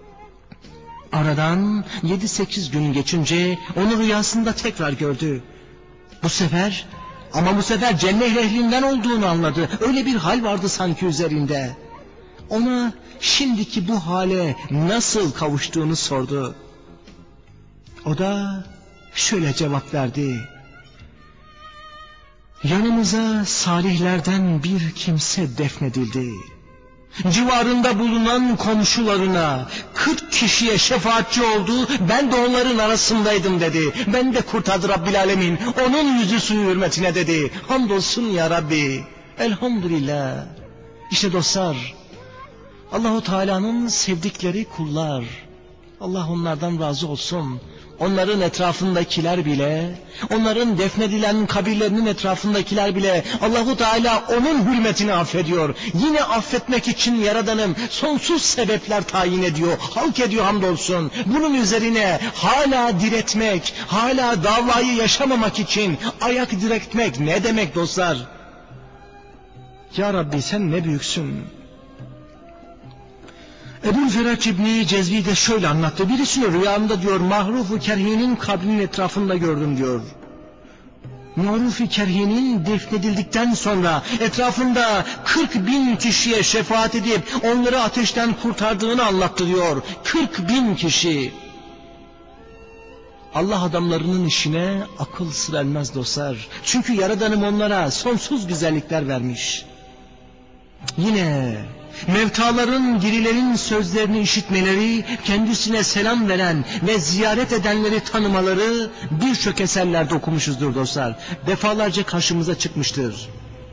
Aradan yedi sekiz gün geçince onu rüyasında tekrar gördü. Bu sefer ama bu sefer cennet ehlinden olduğunu anladı. Öyle bir hal vardı sanki üzerinde. Ona şimdiki bu hale nasıl kavuştuğunu sordu. O da şöyle cevap verdi. Yanımıza salihlerden bir kimse defnedildi. Civarında bulunan komşularına kırk kişiye şefaatçi oldu. Ben de onların arasındaydım dedi. Ben de kurtardı Rabbil Alemin. Onun yüzü suyu hürmetine dedi. Hamdolsun ya Rabbi. Elhamdülillah. İşte dostlar, Allahu Teala'nın sevdikleri kullar. Allah onlardan razı olsun. Onların etrafındakiler bile, onların defnedilen kabirlerinin etrafındakiler bile Allahu Teala onun hürmetini affediyor. Yine affetmek için Yaradanım sonsuz sebepler tayin ediyor, halk ediyor hamdolsun. Bunun üzerine hala diretmek, hala davayı yaşamamak için ayak diretmek ne demek dostlar? Ya Rabbi sen ne büyüksün. Ebu Feraç İbni Cezvi de şöyle anlattı. Birisini rüyamda diyor Mahruf-u Kerhi'nin kabrinin etrafında gördüm diyor. Mahruf-u Kerhi'nin defnedildikten sonra etrafında kırk bin kişiye şefaat edip onları ateşten kurtardığını anlattı diyor. kırk bin kişi. Allah adamlarının işine akıl sır ermez dostlar. Çünkü Yaradanım onlara sonsuz güzellikler vermiş. Yine mevtaların, dirilerin sözlerini işitmeleri, kendisine selam veren ve ziyaret edenleri tanımaları birçok eserlerde okumuşuzdur dostlar. Defalarca karşımıza çıkmıştır.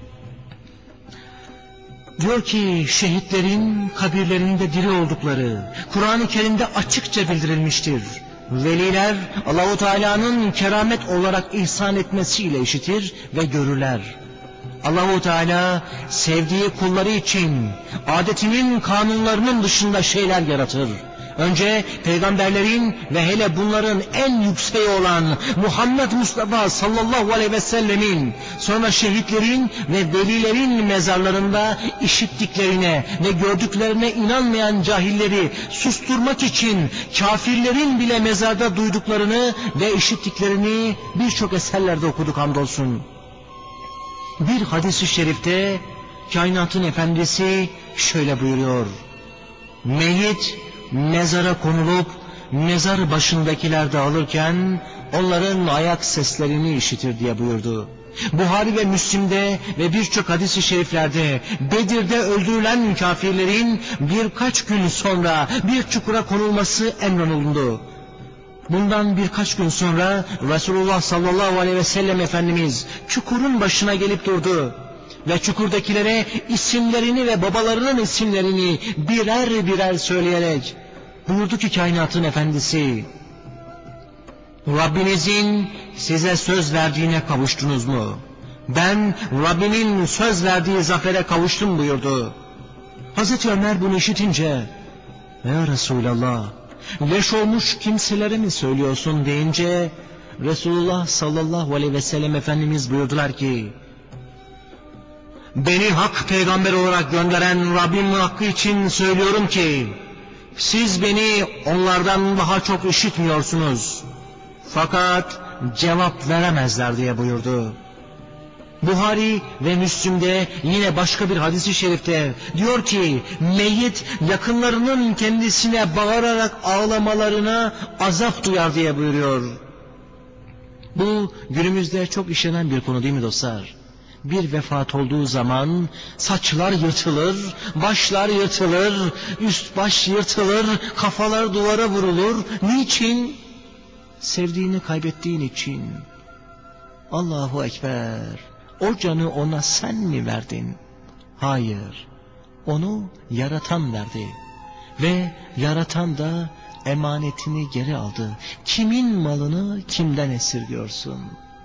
Diyor ki şehitlerin kabirlerinde diri oldukları Kur'an-ı Kerim'de açıkça bildirilmiştir. Veliler Allah-u Teala'nın keramet olarak ihsan etmesiyle işitir ve görürler. Allah-u Teala sevdiği kulları için adetinin, kanunlarının dışında şeyler yaratır. Önce peygamberlerin ve hele bunların en yükseği olan Muhammed Mustafa sallallahu aleyhi ve sellemin, sonra şehitlerin ve velilerin mezarlarında işittiklerine ve gördüklerine inanmayan cahilleri susturmak için kafirlerin bile mezarda duyduklarını ve işittiklerini birçok eserlerde okuduk hamdolsun. Bir hadis-i şerifte kainatın efendisi şöyle buyuruyor: Meyyit mezara konulup mezar başındakiler de alırken onların ayak seslerini işitir diye buyurdu. Buhari ve Müslim'de ve birçok hadis-i şeriflerde Bedir'de öldürülen kafirlerin birkaç gün sonra bir çukura konulması emrolundu. Bundan birkaç gün sonra Resulullah sallallahu aleyhi ve sellem Efendimiz çukurun başına gelip durdu ve çukurdakilere isimlerini ve babalarının isimlerini birer birer söyleyerek buyurdu ki kainatın efendisi, Rabbinizin size söz verdiğine kavuştunuz mu? Ben Rabbimin söz verdiği zafere kavuştum buyurdu. Hazreti Ömer bunu işitince, ya Resulallah, leş olmuş kimselere mi söylüyorsun deyince Resulullah sallallahu aleyhi ve sellem Efendimiz buyurdular ki, beni hak peygamber olarak gönderen Rabbim hakkı için söylüyorum ki siz beni onlardan daha çok işitmiyorsunuz fakat cevap veremezler diye buyurdu. Buhari ve Müslim'de yine başka bir hadis-i şerifte diyor ki meyyit yakınlarının kendisine bağırarak ağlamalarına azap duyar diye buyuruyor. Bu günümüzde çok işlenen bir konu değil mi dostlar? Bir vefat olduğu zaman saçlar yırtılır, başlar yırtılır, üst baş yırtılır, kafalar duvara vurulur. Niçin? Sevdiğini kaybettiğin için. Allahu Ekber. O canı ona sen mi verdin? Hayır. Onu yaratan verdi. Ve yaratan da emanetini geri aldı. Kimin malını kimden esirgiyorsun?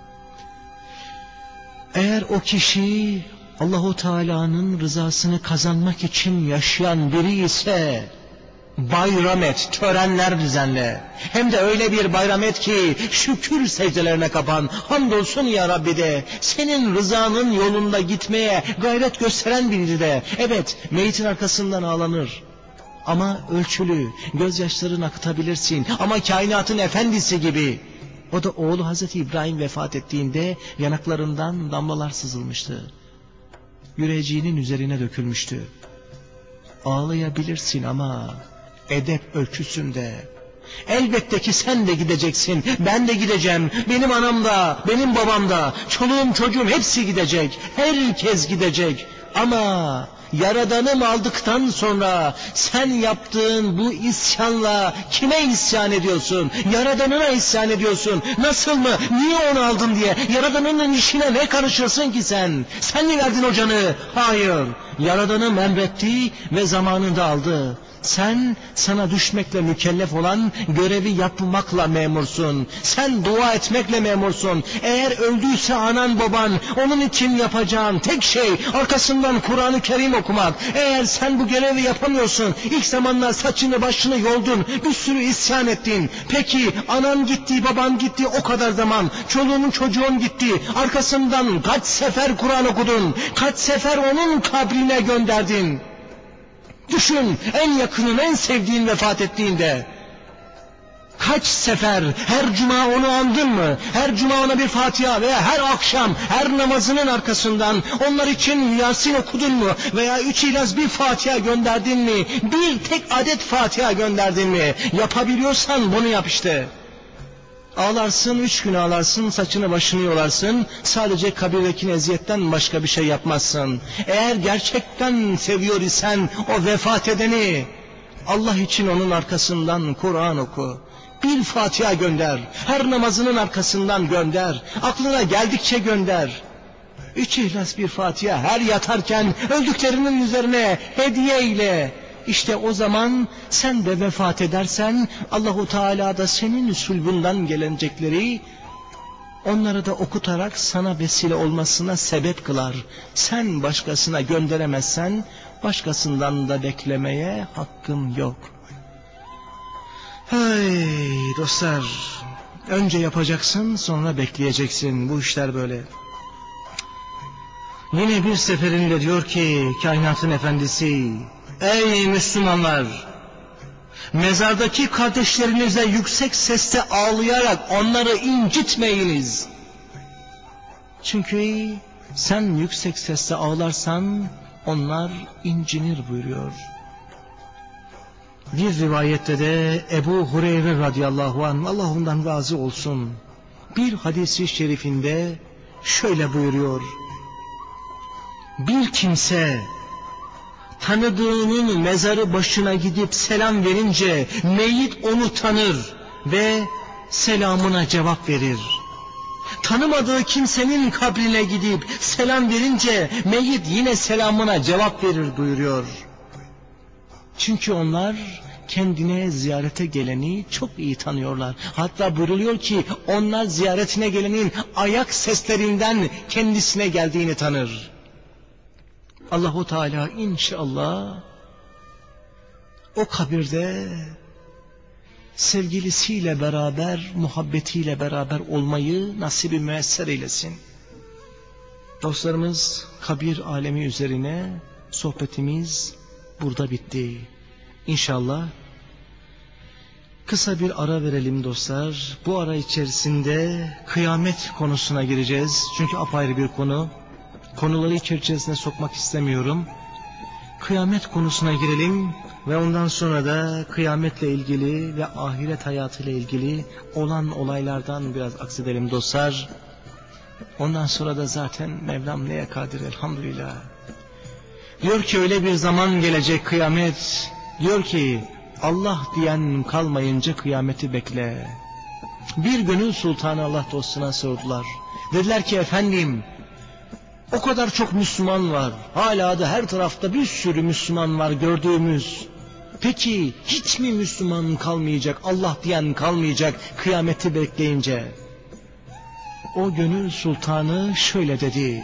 Eğer o kişi Allahu Teala'nın rızasını kazanmak için yaşayan biri ise bayram et, törenler düzenle. Hem de öyle bir bayram et ki şükür secdelerine kapan. Hamdolsun ya Rabbi de. Senin rızanın yolunda gitmeye gayret gösteren biri de. Evet, meyitin arkasından ağlanır. Ama ölçülü, gözyaşlarını akıtabilirsin. Ama kainatın efendisi gibi. O da oğlu Hazreti İbrahim vefat ettiğinde yanaklarından damlalar sızılmıştı. Yüreceğinin üzerine dökülmüştü. Ağlayabilirsin ama edep ölçüsünde. Elbette ki sen de gideceksin, ben de gideceğim, benim anam da, benim babam da, çoluğum çocuğum hepsi gidecek, herkes gidecek. Ama Yaradanım aldıktan sonra sen yaptığın bu isyanla kime isyan ediyorsun? Yaradanına isyan ediyorsun. Nasıl mı? Niye onu aldın diye? Yaradanının işine ne karışırsın ki sen? Sen mi verdin o canı? Hayır. Yaradanım emretti ve zamanında aldı. Sen sana düşmekle mükellef olan görevi yapmakla memursun. Sen dua etmekle memursun. Eğer öldüyse anan baban, onun için yapacağın tek şey arkasından Kur'an-ı Kerim okumak. Eğer sen bu görevi yapamıyorsun, ilk zamanlar saçını başını yoldun, bir sürü isyan ettin. Peki anan gitti, baban gitti o kadar zaman, çoluğun çocuğun gitti. Arkasından kaç sefer Kur'an okudun, kaç sefer onun kabrine gönderdin. Düşün, en yakının, en sevdiğin vefat ettiğinde kaç sefer, her cuma onu andın mı? Her cuma ona bir Fatiha veya her akşam, her namazının arkasından onlar için Yasin okudun mu? Veya üç İhlas bir Fatiha gönderdin mi? Bir tek adet Fatiha gönderdin mi? Yapabiliyorsan bunu yap işte. Ağlarsın, üç gün ağlarsın, saçını başını yolarsın, sadece kabirdeki eziyetten başka bir şey yapmazsın. Eğer gerçekten seviyor isen o vefat edeni, Allah için onun arkasından Kur'an oku. Bir Fatiha gönder, her namazının arkasından gönder, aklına geldikçe gönder. Üç İhlas bir Fatiha her yatarken öldüklerinin üzerine hediye ile. İşte o zaman sen de vefat edersen Allahu Teala da senin sülbünden gelecekleri onları da okutarak sana vesile olmasına sebep kılar. Sen başkasına gönderemezsen başkasından da beklemeye hakkın yok. Hey dostlar, önce yapacaksın, sonra bekleyeceksin. Bu işler böyle. Yine bir seferinde diyor ki kainatın efendisi, ey Müslümanlar, mezardaki kardeşlerinize yüksek sesle ağlayarak onları incitmeyiniz. Çünkü sen yüksek sesle ağlarsan onlar incinir buyuruyor. Bir rivayette de Ebu Hureyre radıyallahu anh, Allah ondan razı olsun, bir hadisi şerifinde şöyle buyuruyor: bir kimse tanıdığının mezarı başına gidip selam verince meyyit onu tanır ve selamına cevap verir. Tanımadığı kimsenin kabrine gidip selam verince meyyit yine selamına cevap verir buyuruyor. Çünkü onlar kendine ziyarete geleni çok iyi tanıyorlar. Hatta buyruluyor ki onlar ziyaretine gelenin ayak seslerinden kendisine geldiğini tanır. Allahu Teala inşallah o kabirde sevgilisiyle beraber, muhabbetiyle beraber olmayı nasip-i müesser eylesin. Dostlarımız, kabir alemi üzerine sohbetimiz burada bitti. İnşallah kısa bir ara verelim dostlar. Bu ara içerisinde kıyamet konusuna gireceğiz. Çünkü apayrı bir konu. Konuları içerisine sokmak istemiyorum. Kıyamet konusuna girelim ve ondan sonra da kıyametle ilgili ve ahiret hayatıyla ilgili olan olaylardan biraz aksedelim dostlar. Ondan sonra da zaten Mevlam neye kadir elhamdülillah. Diyor ki öyle bir zaman gelecek kıyamet. Diyor ki Allah diyen kalmayınca kıyameti bekle. Bir gönül sultanı Allah dostuna sordular. Dediler ki efendim, o kadar çok Müslüman var. Hala da her tarafta bir sürü Müslüman var gördüğümüz. Peki hiç mi Müslüman kalmayacak, Allah diyen kalmayacak kıyameti bekleyince? O gönül sultanı şöyle dedi: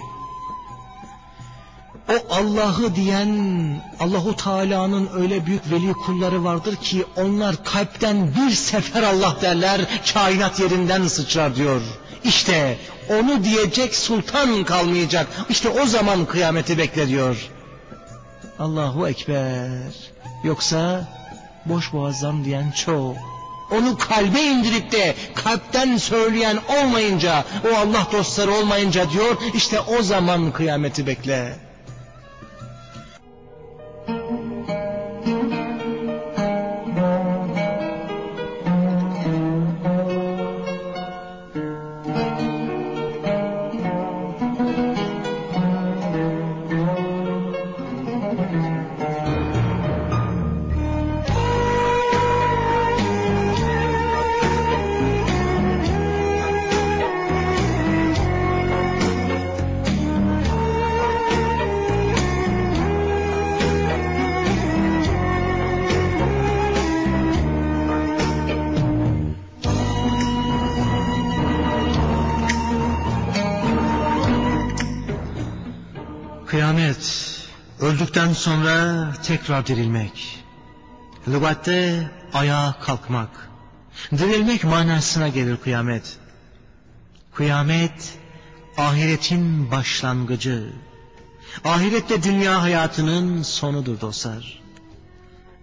o Allah'ı diyen, Allahu Teala'nın öyle büyük veli kulları vardır ki onlar kalpten bir sefer Allah derler, kainat yerinden sıçrar diyor. İşte onu diyecek sultan kalmayacak. İşte o zaman kıyameti bekle diyor. Allahu Ekber. Yoksa boş boğazdan diyen çok. Onu kalbe indirip de kalpten söyleyen olmayınca, o Allah dostları olmayınca diyor, işte o zaman kıyameti bekle. Kıyamet, öldükten sonra tekrar dirilmek. Lügatte ayağa kalkmak. Dirilmek manasına gelir kıyamet. Kıyamet, ahiretin başlangıcı. Ahirette dünya hayatının sonudur dostlar.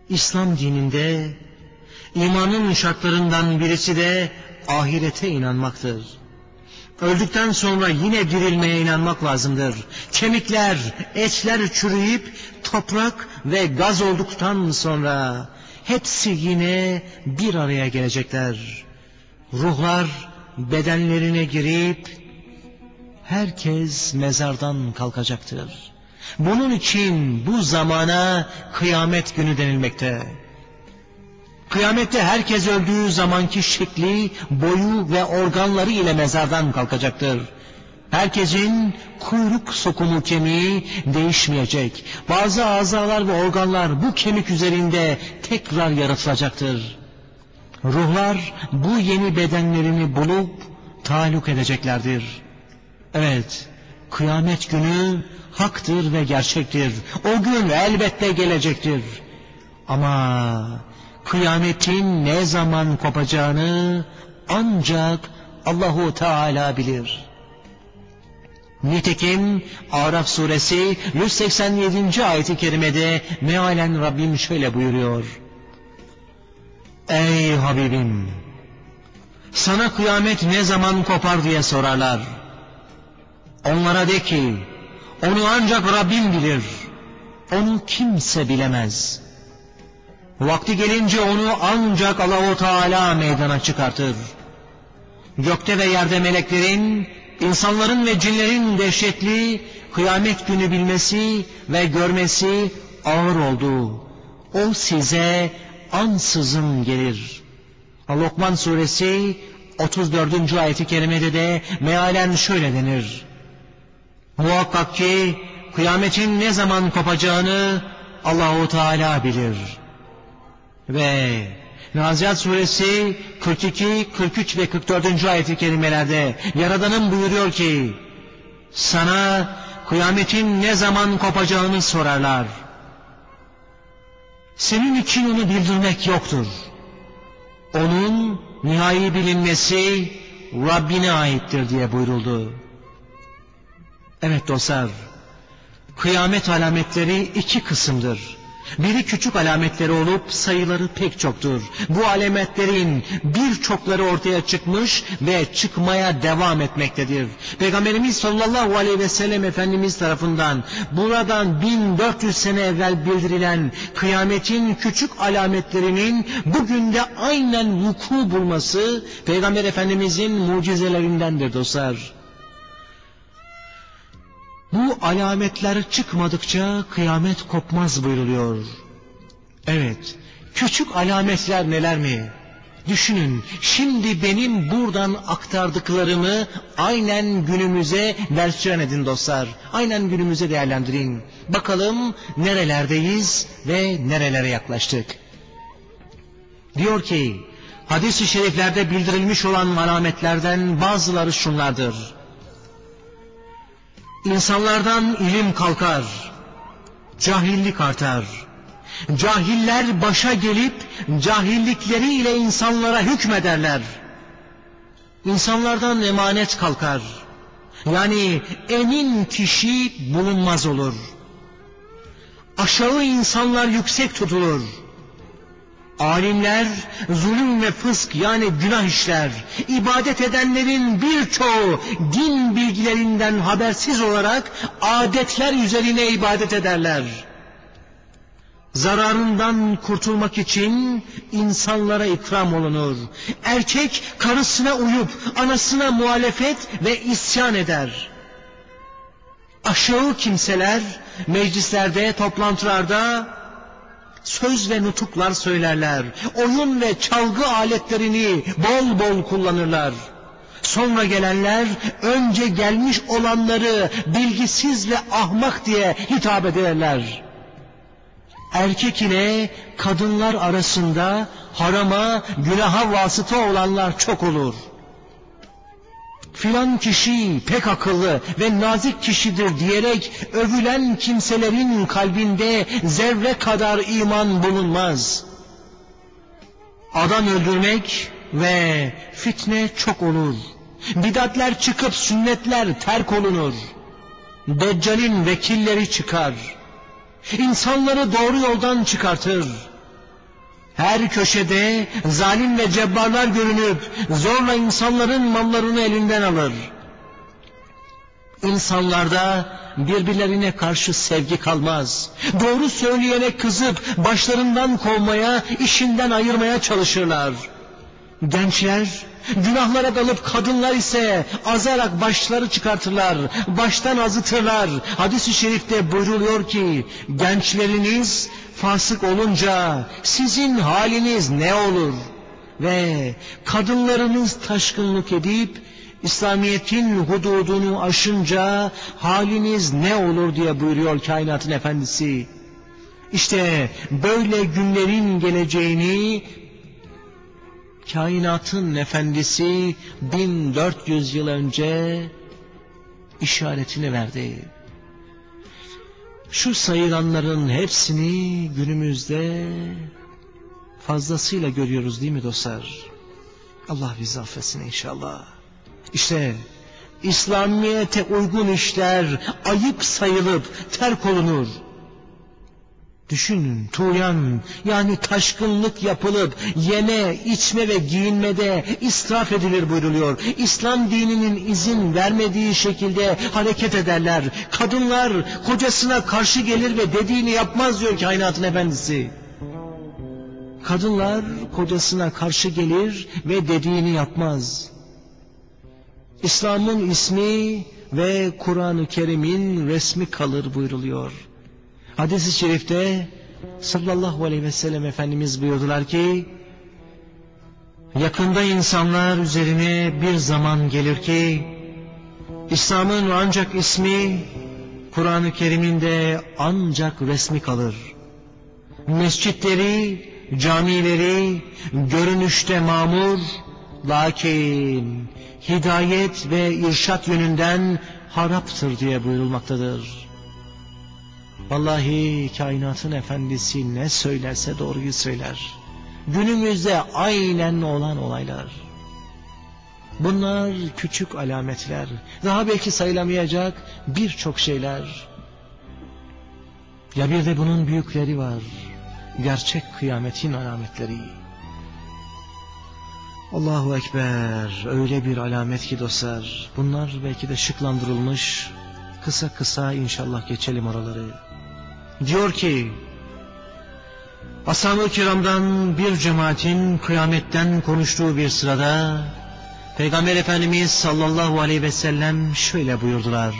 İslam dininde imanın şartlarından birisi de ahirete inanmaktır. Öldükten sonra yine dirilmeye inanmak lazımdır. Kemikler, etler çürüyüp toprak ve gaz olduktan sonra hepsi yine bir araya gelecekler. Ruhlar bedenlerine girip herkes mezardan kalkacaktır. Bunun için bu zamana kıyamet günü denilmekte. Kıyamette herkes öldüğü zamanki şekli, boyu ve organları ile mezardan kalkacaktır. Herkesin kuyruk sokumu kemiği değişmeyecek. Bazı azalar ve organlar bu kemik üzerinde tekrar yaratılacaktır. Ruhlar bu yeni bedenlerini bulup taluk edeceklerdir. Evet, kıyamet günü haktır ve gerçektir. O gün elbette gelecektir. Ama kıyametin ne zaman kopacağını ancak Allahu Teala bilir. Nitekim Araf suresi yüz seksen yedinci ayet-i kerimede mealen Rabbim şöyle buyuruyor: Ey Habibim! Sana kıyamet ne zaman kopar diye sorarlar. Onlara de ki, onu ancak Rabbim bilir. Onu kimse bilemez. Vakti gelince onu ancak Allah-u Teala meydana çıkartır. Gökte ve yerde meleklerin, insanların ve cinlerin dehşetli kıyamet günü bilmesi ve görmesi ağır oldu. O size ansızın gelir. Lokman suresi otuz dördüncü ayet-i kerimede de mealen şöyle denir: Muhakkak ki kıyametin ne zaman kopacağını Allah-u Teala bilir. Ve Naziat suresi kırk iki, kırk üç ve kırk dördüncü ayet-i kerimelerde Yaradan'ın buyuruyor ki, sana kıyametin ne zaman kopacağını sorarlar. Senin için onu bildirmek yoktur. Onun nihai bilinmesi Rabbine aittir diye buyuruldu. Evet dostlar, kıyamet alametleri iki kısımdır. Biri küçük alametleri olup sayıları pek çoktur. Bu alametlerin birçokları ortaya çıkmış ve çıkmaya devam etmektedir. Peygamberimiz sallallahu aleyhi ve sellem Efendimiz tarafından buradan bin dört yüz sene evvel bildirilen kıyametin küçük alametlerinin bugün de aynen vuku bulması Peygamber Efendimizin mucizelerindendir dostlar. Bu alametler çıkmadıkça kıyamet kopmaz buyruluyor. Evet, küçük alametler neler mi? Düşünün, şimdi benim buradan aktardıklarımı aynen günümüze versiyon edin dostlar. Aynen günümüze değerlendirin. Bakalım nerelerdeyiz ve nerelere yaklaştık. Diyor ki, hadis-i şeriflerde bildirilmiş olan alametlerden bazıları şunlardır. İnsanlardan ilim kalkar, cahillik artar. Cahiller başa gelip cahillikleriyle insanlara hükmederler. İnsanlardan emanet kalkar. Yani emin kişi bulunmaz olur. Aşağı insanlar yüksek tutulur. Alimler zulüm ve fısk yani günah işler. İbadet edenlerin birçoğu din bilgilerinden habersiz olarak adetler üzerine ibadet ederler. Zararından kurtulmak için insanlara ikram olunur. Erkek karısına uyup anasına muhalefet ve isyan eder. Aşağı kimseler meclislerde, toplantılarda söz ve nutuklar söylerler. Oyun ve çalgı aletlerini bol bol kullanırlar. Sonra gelenler önce gelmiş olanları bilgisiz ve ahmak diye hitap ederler. Erkek ile kadınlar arasında harama, günaha vasıta olanlar çok olur. Filan kişi pek akıllı ve nazik kişidir diyerek övülen kimselerin kalbinde zerre kadar iman bulunmaz. Adam öldürmek ve fitne çok olur. Bidatler çıkıp sünnetler terk olunur. Deccal'in vekilleri çıkar. İnsanları doğru yoldan çıkartır. Her köşede zalim ve cebbarlar görünüp zorla insanların mallarını elinden alır. İnsanlarda birbirlerine karşı sevgi kalmaz. Doğru söyleyene kızıp başlarından kovmaya, işinden ayırmaya çalışırlar. Gençler günahlara dalıp kadınlar ise azarak başları çıkartırlar, baştan azıtırlar. Hadis-i şerifte buyruluyor ki gençleriniz fasık olunca sizin haliniz ne olur? Ve kadınlarınız taşkınlık edip İslamiyet'in hududunu aşınca haliniz ne olur diye buyuruyor kainatın efendisi. İşte böyle günlerin geleceğini kainatın efendisi bin dört yüz yıl önce işaretini verdi. Şu sayılanların hepsini günümüzde fazlasıyla görüyoruz değil mi dostlar? Allah bizi affetsin inşallah. İşte İslamiyet'e uygun işler ayıp sayılıp terk olunur. Düşünün, tuğyan yani taşkınlık yapılıp yeme, içme ve giyinmede israf edilir buyruluyor. İslam dininin izin vermediği şekilde hareket ederler. Kadınlar kocasına karşı gelir ve dediğini yapmaz diyor kainatın efendisi. Kadınlar kocasına karşı gelir ve dediğini yapmaz. İslam'ın ismi ve Kur'an-ı Kerim'in resmi kalır buyruluyor. Hadis-i şerifte sallallahu aleyhi ve sellem Efendimiz buyurdular ki, yakında insanlar üzerine bir zaman gelir ki İslam'ın ancak ismi, Kur'an-ı Kerim'in de ancak resmi kalır. Mescitleri, camileri görünüşte mamur, lakin hidayet ve irşat yönünden haraptır diye buyurulmaktadır. Vallahi kainatın efendisi ne söylerse doğruyu söyler. Günümüzde aynen olan olaylar. Bunlar küçük alametler. Daha belki sayılamayacak birçok şeyler. Ya bir de bunun büyükleri var. Gerçek kıyametin alametleri. Allahu Ekber, öyle bir alamet ki dostlar. Bunlar belki de şıklandırılmış. Kısa kısa inşallah geçelim oraları. Diyor ki, Ashab-ı Kiram'dan bir cemaatin kıyametten konuştuğu bir sırada Peygamber Efendimiz sallallahu aleyhi ve sellem şöyle buyurdular.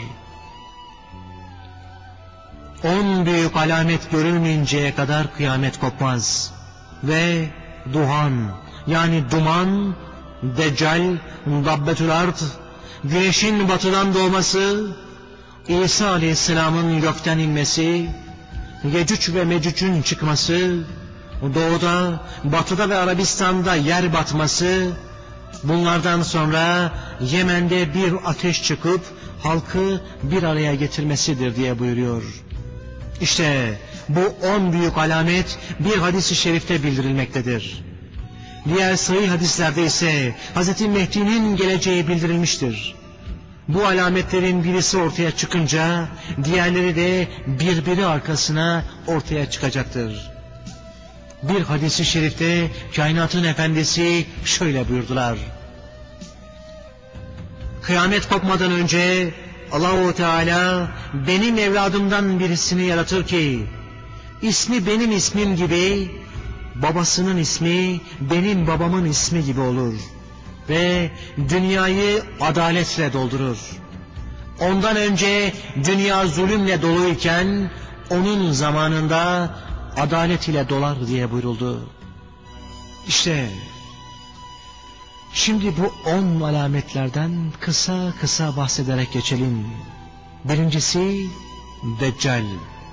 On büyük alamet görülmeyinceye kadar kıyamet kopmaz ve duhan yani duman, deccal, dabbetül ard, güneşin batıdan doğması, İsa aleyhisselamın gökten inmesi, Yecüc ve Mecüc'ün çıkması, doğuda, batıda ve Arabistan'da yer batması, bunlardan sonra Yemen'de bir ateş çıkıp halkı bir araya getirmesidir diye buyuruyor. İşte bu on büyük alamet bir hadis-i şerifte bildirilmektedir. Diğer sahih hadislerde ise Hazreti Mehdi'nin geleceği bildirilmiştir. Bu alametlerin birisi ortaya çıkınca diğerleri de birbiri arkasına ortaya çıkacaktır. Bir hadis-i şerifte kainatın efendisi şöyle buyurdular. Kıyamet kopmadan önce Allah-u Teala benim evladımdan birisini yaratır ki ismi benim ismim gibi, babasının ismi benim babamın ismi gibi olur ve dünyayı adaletle doldurur. Ondan önce dünya zulümle doluyken onun zamanında adalet ile dolar diye buyuruldu. İşte şimdi bu on alametlerden kısa kısa bahsederek geçelim. Birincisi Deccal.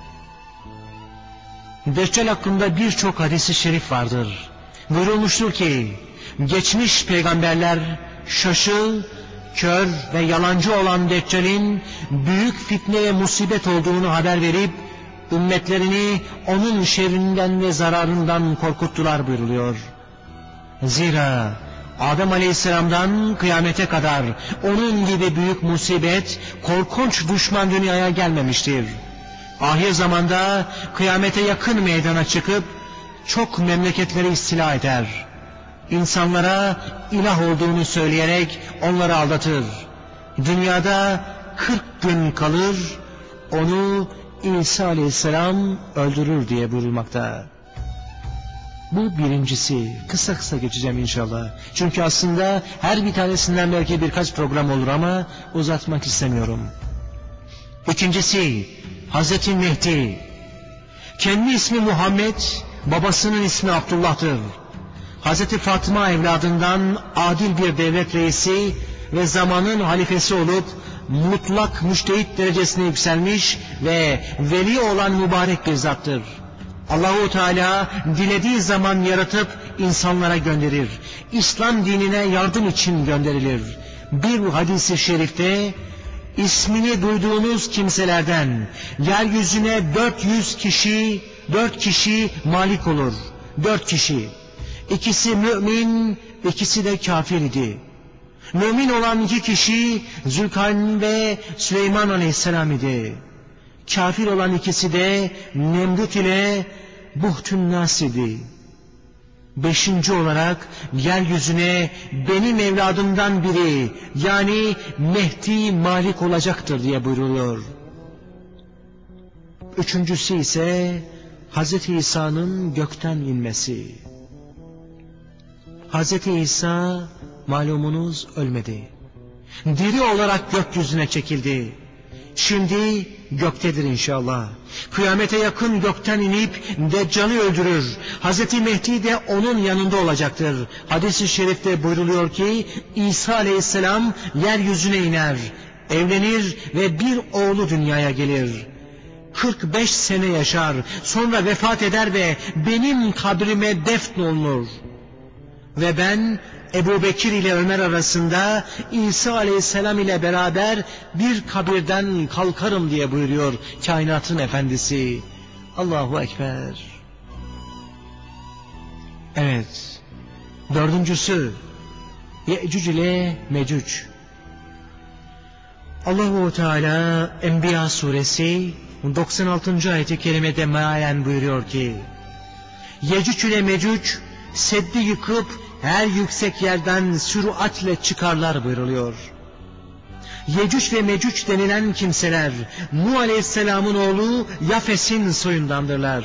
Deccal hakkında birçok hadis-i şerif vardır. Buyurulmuştur ki geçmiş peygamberler şaşı, kör ve yalancı olan Deccal'in büyük fitne ve musibet olduğunu haber verip ümmetlerini onun şerrinden ve zararından korkuttular buyuruluyor. Zira Adem Aleyhisselam'dan kıyamete kadar onun gibi büyük musibet, korkunç düşman dünyaya gelmemiştir. Ahir zamanda kıyamete yakın meydana çıkıp çok memleketleri istila eder. İnsanlara ilah olduğunu söyleyerek onları aldatır. Dünyada kırk gün kalır, onu İsa Aleyhisselam öldürür diye buyurulmakta. Bu birincisi. Kısa kısa geçeceğim inşallah. Çünkü aslında her bir tanesinden belki birkaç program olur ama uzatmak istemiyorum. İkincisi, Hazreti Mehdi. Kendi ismi Muhammed, babasının ismi Abdullah'tır. Hazreti Fatıma evladından adil bir devlet reisi ve zamanın halifesi olup mutlak müştehit derecesine yükselmiş ve veli olan mübarek bir zattır. Allahu Teala dilediği zaman yaratıp insanlara gönderir. İslam dinine yardım için gönderilir. Bir hadis-i şerifte ismini duyduğunuz kimselerden yeryüzüne dört yüz kişi, dört kişi malik olur. Dört kişi. İkisi mümin, ikisi de kafir idi. Mümin olan iki kişi Zülkarneyn ve Süleyman Aleyhisselam idi. Kafir olan ikisi de Nemrut ile Buhtünnâs idi. Beşinci olarak yeryüzüne benim evladımdan biri yani Mehdi malik olacaktır diye buyruluyor. Üçüncüsü ise Hazreti İsa'nın gökten inmesi. Hazreti İsa malumunuz ölmedi. Diri olarak gökyüzüne çekildi. Şimdi göktedir inşallah. Kıyamete yakın gökten inip Deccal'i öldürür. Hazreti Mehdi de onun yanında olacaktır. Hadis-i şerifte buyruluyor ki İsa Aleyhisselam yeryüzüne iner, evlenir ve bir oğlu dünyaya gelir. kırk beş sene yaşar, sonra vefat eder ve benim kabrime defnolunur. Ve ben Ebu Bekir ile Ömer arasında İsa Aleyhisselam ile beraber bir kabirden kalkarım diye buyuruyor kainatın efendisi. Allahu Ekber. Evet. Dördüncüsü Yecüc ile Mecüc. Allahu Teala Enbiya suresi doksan altıncı ayet-i kerimede mealen buyuruyor ki Yecüc ile Mecüc seddi yıkıp her yüksek yerden süratle çıkarlar buyuruluyor. Yecüc ve Mecüc denilen kimseler Nuh Aleyhisselam'ın oğlu Yafes'in soyundandırlar.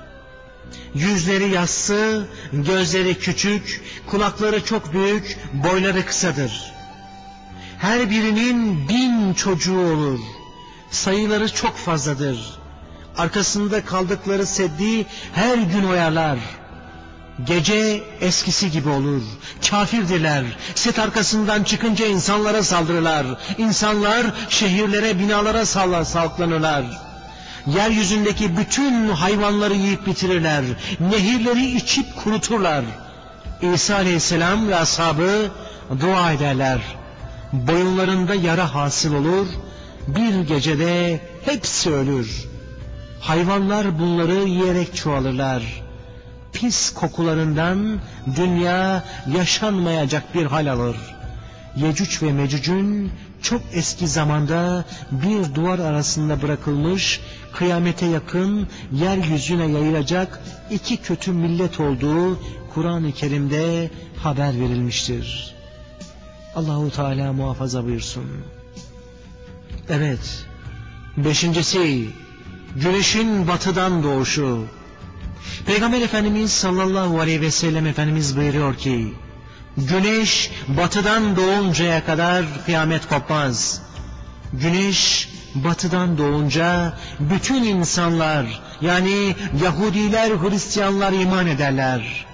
Yüzleri yassı, gözleri küçük, kulakları çok büyük, boyları kısadır. Her birinin bin çocuğu olur. Sayıları çok fazladır. Arkasında kaldıkları seddi her gün oyarlar. Gece eskisi gibi olur. Kafirdirler. Set arkasından çıkınca insanlara saldırırlar. İnsanlar şehirlere, binalara sallanırlar. Yeryüzündeki bütün hayvanları yiyip bitirirler. Nehirleri içip kuruturlar. İsa Aleyhisselam ve ashabı dua ederler. Boyunlarında yara hasıl olur. Bir gecede hepsi ölür. Hayvanlar bunları yiyerek çoğalırlar. Pis kokularından dünya yaşanmayacak bir hal alır. Yecüc ve Mecüc'ün çok eski zamanda bir duvar arasında bırakılmış, kıyamete yakın yeryüzüne yayılacak iki kötü millet olduğu Kur'an-ı Kerim'de haber verilmiştir. Allahu Teala muhafaza buyursun. Evet, beşincisi güneşin batıdan doğuşu. Peygamber Efendimiz sallallahu aleyhi ve sellem Efendimiz buyuruyor ki güneş batıdan doğuncaya kadar kıyamet kopmaz. Güneş batıdan doğunca bütün insanlar yani Yahudiler, Hristiyanlar iman ederler.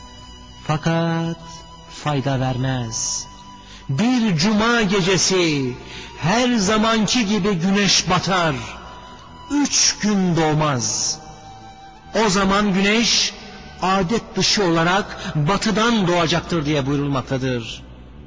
Fakat fayda vermez. Bir cuma gecesi her zamanki gibi güneş batar. Üç gün doğmaz. O zaman güneş adet dışı olarak batıdan doğacaktır diye buyurulmaktadır.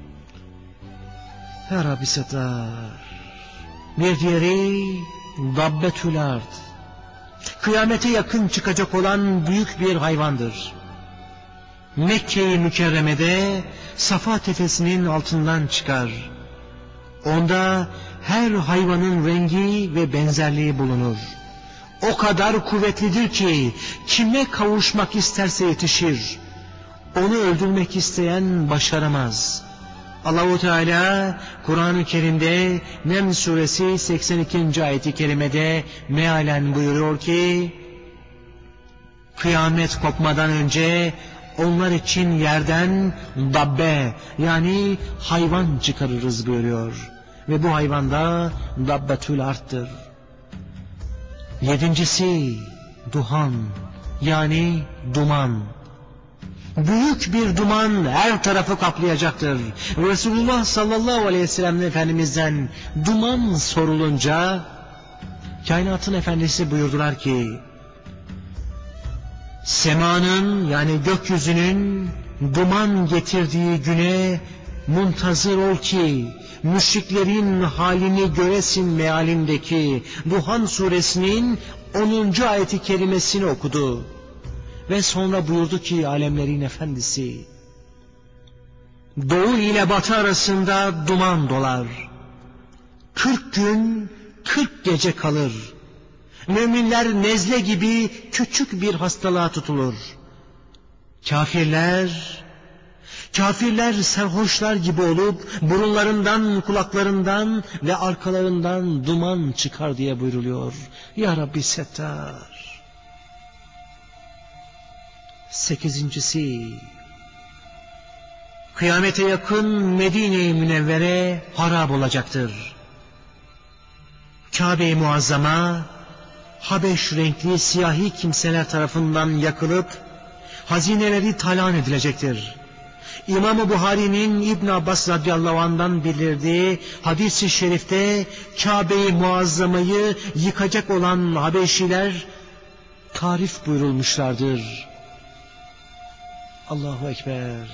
Ya Rabbi Settar. Bir diğeri Dabbetül Ard. Kıyamete yakın çıkacak olan büyük bir hayvandır. Mekke-i Mükerreme'de Safa tepesinin altından çıkar. Onda her hayvanın rengi ve benzerliği bulunur. o kadar kuvvetlidir ki kime kavuşmak isterse yetişir. Onu öldürmek isteyen başaramaz. Allah-u Teala Kur'an-ı Kerim'de Nem suresi seksen ikinci ayeti kerimede mealen buyuruyor ki, kıyamet kopmadan önce onlar için yerden dabbe yani hayvan çıkarırız buyuruyor. Ve bu hayvan da dabbetül arttır. Yedincisi duhan yani duman. Büyük bir duman her tarafı kaplayacaktır. Resulullah sallallahu aleyhi ve sellem Efendimiz'den duman sorulunca kainatın efendisi buyurdular ki, semanın yani gökyüzünün duman getirdiği güne muntazır ol ki müşriklerin halini göresin mealindeki Duhan suresinin onuncu ayeti kerimesini okudu. Ve sonra buyurdu ki alemlerin efendisi, doğu ile batı arasında duman dolar. Kırk gün, kırk gece kalır. Müminler nezle gibi küçük bir hastalığa tutulur. Kafirler, kafirler serhoşlar gibi olup burunlarından, kulaklarından ve arkalarından duman çıkar diye buyruluyor. Ya Rabbi Settar. Sekizincisi, kıyamete yakın Medine-i Münevvere harap olacaktır. Kabe-i Muazzama, Habeş renkli siyahi kimseler tarafından yakılıp hazineleri talan edilecektir. İmam-ı Buhari'nin İbn Abbas radıyallahu anh'dan bildirdiği hadis-i şerifte Kabe-i Muazzama'yı yıkacak olan Habeşiler tarif buyurulmuşlardır. Allahu Ekber.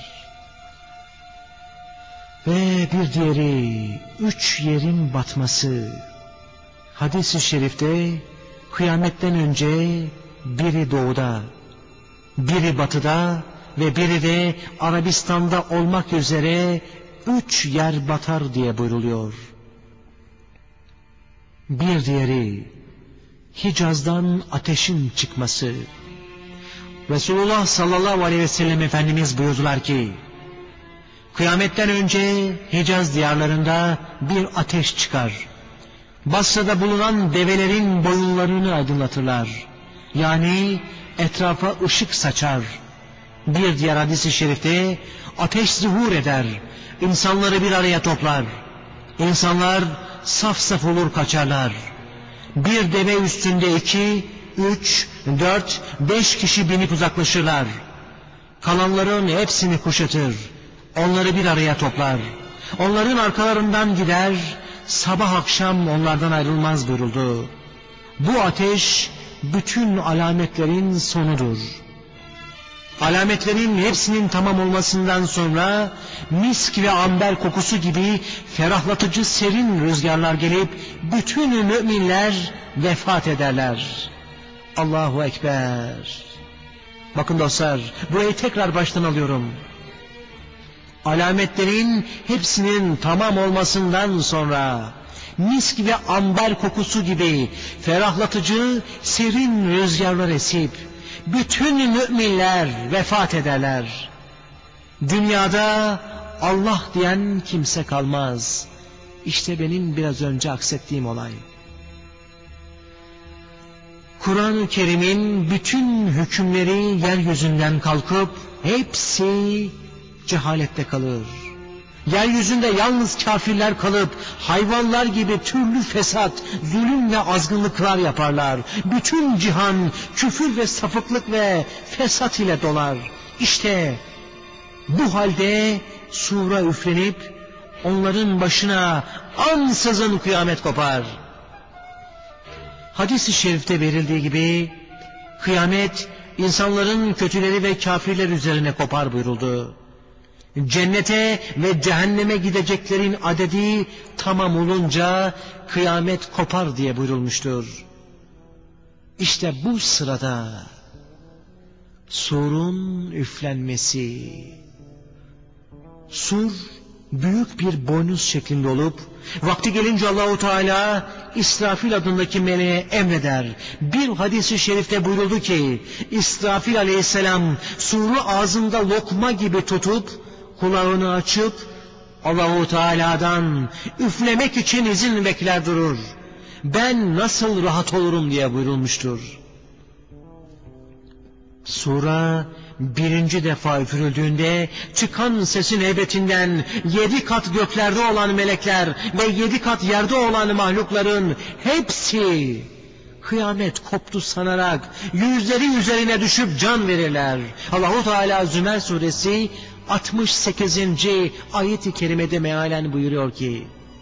Ve bir diğeri üç yerin batması. Hadis-i şerifte kıyametten önce biri doğuda, biri batıda ve biri de Arabistan'da olmak üzere üç yer batar diye buyruluyor. Bir diğeri Hicaz'dan ateşin çıkması. Resulullah sallallahu aleyhi ve sellem Efendimiz buyurdular ki, kıyametten önce Hicaz diyarlarında bir ateş çıkar. Basra'da bulunan develerin boyunlarını aydınlatırlar. Yani etrafa ışık saçar. Bir diğer hadis-i şerifte ateş zuhur eder. İnsanları bir araya toplar. İnsanlar saf saf olur kaçarlar. Bir deve üstünde iki, üç, dört, beş kişi binip uzaklaşırlar. Kalanların hepsini kuşatır. Onları bir araya toplar. Onların arkalarından gider, sabah akşam onlardan ayrılmaz buyuruldu. Bu ateş bütün alametlerin sonudur. Alametlerin hepsinin tamam olmasından sonra misk ve amber kokusu gibi ferahlatıcı serin rüzgarlar gelip bütün müminler vefat ederler. Allahu Ekber. Bakın dostlar, burayı tekrar baştan alıyorum. Alametlerin hepsinin tamam olmasından sonra misk ve amber kokusu gibi ferahlatıcı serin rüzgarlar esip bütün müminler vefat ederler. Dünyada Allah diyen kimse kalmaz. İşte benim biraz önce aksettiğim olay. Kur'an-ı Kerim'in bütün hükümleri yeryüzünden kalkıp hepsi cehalette kalır. Yeryüzünde yalnız kafirler kalıp hayvanlar gibi türlü fesat, zulüm ve azgınlıklar yaparlar. Bütün cihan küfür ve sapıklık ve fesat ile dolar. İşte bu halde sura üflenip onların başına ansızın kıyamet kopar. Hadis-i şerifte verildiği gibi kıyamet insanların kötüleri ve kafirler üzerine kopar buyuruldu. Cennete ve cehenneme gideceklerin adedi tamam olunca kıyamet kopar diye buyurulmuştur. İşte bu sırada surun üflenmesi. Sur büyük bir boynuz şeklinde olup Vakti gelince Allahu Teala İsrafil adındaki meleğe emreder. Bir hadis-i şerifte buyuruldu ki İsrafil aleyhisselam suru ağzında lokma gibi tutup kulağını açıp Allahu Teala'dan üflemek için izin bekler durur. Ben nasıl rahat olurum diye buyurulmuştur. Sura birinci defa üfürüldüğünde çıkan sesin heybetinden yedi kat göklerde olan melekler ve yedi kat yerde olan mahlukların hepsi kıyamet koptu sanarak yüzleri üzerine düşüp can verirler. Allahu Teala Zümer suresi altmış sekizinci ayet-i kerimede mealen buyuruyor ki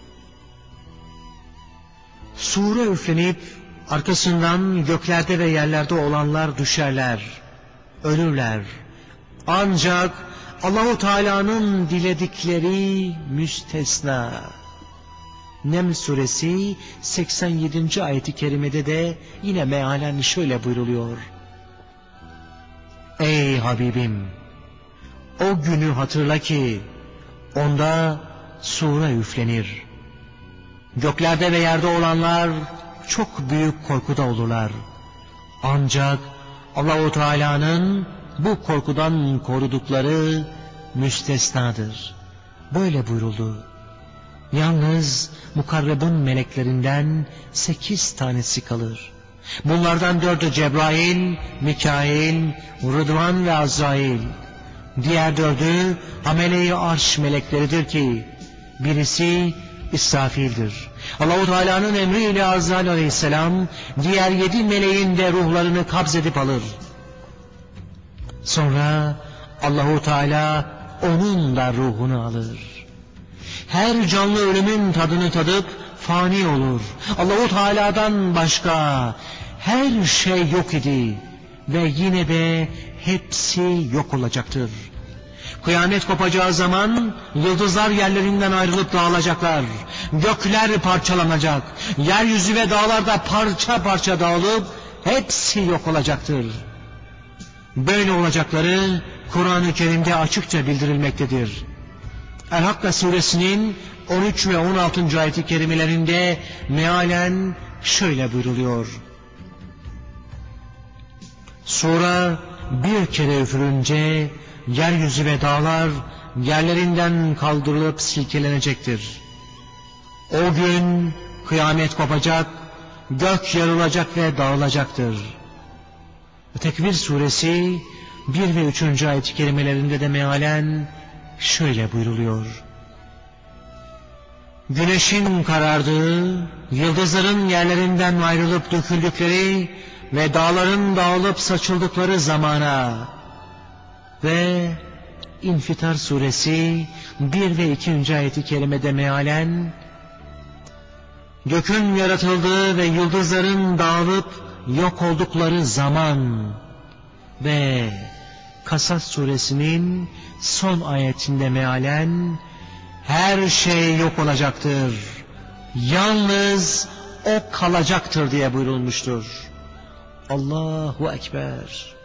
sure üflenip arkasından göklerde ve yerlerde olanlar düşerler, ölürler. Ancak Allahu Teala'nın diledikleri müstesna. Neml suresi seksen yedinci ayet-i kerimede de yine mealen şöyle buyruluyor. Ey Habibim! O günü hatırla ki onda sure üflenir. Göklerde ve yerde olanlar çok büyük korkuda olurlar. Ancak Allahu Teala'nın bu korkudan korudukları müstesnadır. Böyle buyuruldu. Yalnız mukarrebun meleklerinden sekiz tanesi kalır. Bunlardan dördü Cebrail, Mikail, Rıdvan ve Azrail. Diğer dördü amele-i arş melekleridir ki birisi İsrafil'dir. Allah-u Teala'nın emriyle Azrail aleyhisselam diğer yedi meleğin de ruhlarını kabzedip alır. Sonra Allah-u Teala onun da ruhunu alır. Her canlı ölümün tadını tadıp fani olur. Allah-u Teala'dan başka her şey yok idi ve yine de hepsi yok olacaktır. Kıyamet kopacağı zaman yıldızlar yerlerinden ayrılıp dağılacaklar. Gökler parçalanacak. Yeryüzü ve dağlar da parça parça dağılıp hepsi yok olacaktır. Böyle olacakları Kur'an-ı Kerim'de açıkça bildirilmektedir. El-Hakka suresinin on üç ve on altıncı ayet-i kerimelerinde mealen şöyle buyruluyor. Sonra bir kere üfürünce yeryüzü ve dağlar yerlerinden kaldırılıp silkelenecektir. O gün kıyamet kopacak, gök yarılacak ve dağılacaktır. Tekvir suresi bir ve üçüncü ayet-i kerimelerinde de mealen şöyle buyruluyor. Güneşin karardığı, yıldızların yerlerinden ayrılıp döküldükleri ve dağların dağılıp saçıldıkları zamana ve İnfitar suresi bir ve ikinci ayet-i kerimede mealen gökün yaratıldığı ve yıldızların dağılıp yok oldukları zaman ve Kasas suresinin son ayetinde mealen her şey yok olacaktır. Yalnız o kalacaktır diye buyurulmuştur. Allahu Ekber.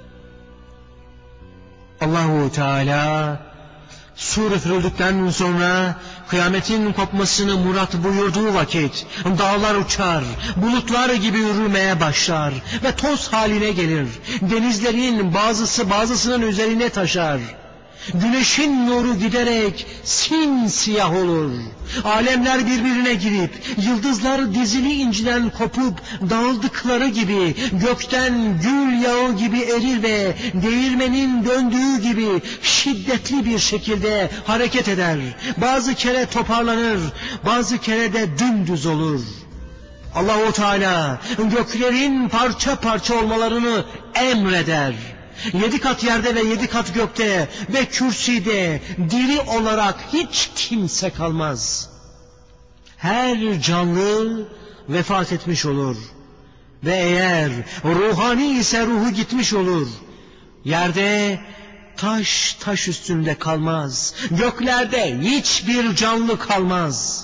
Allahu Teala sur üfürüldükten sonra kıyametin kopmasını murat buyurduğu vakit dağlar uçar, bulutlar gibi yürümeye başlar ve toz haline gelir. Denizlerin bazısı bazısının üzerine taşar. Güneşin nuru giderek simsiyah olur. Alemler birbirine girip, yıldızlar dizili inciden kopup dağıldıkları gibi, gökten gül yağı gibi erir ve değirmenin döndüğü gibi şiddetli bir şekilde hareket eder. Bazı kere toparlanır, bazı kere de dümdüz olur. Allah-u Teala göklerin parça parça olmalarını emreder. Yedi kat yerde ve yedi kat gökte ve kürsüde diri olarak hiç kimse kalmaz. Her canlı vefat etmiş olur. Ve eğer ruhani ise ruhu gitmiş olur. Yerde taş taş üstünde kalmaz. Göklerde hiçbir canlı kalmaz.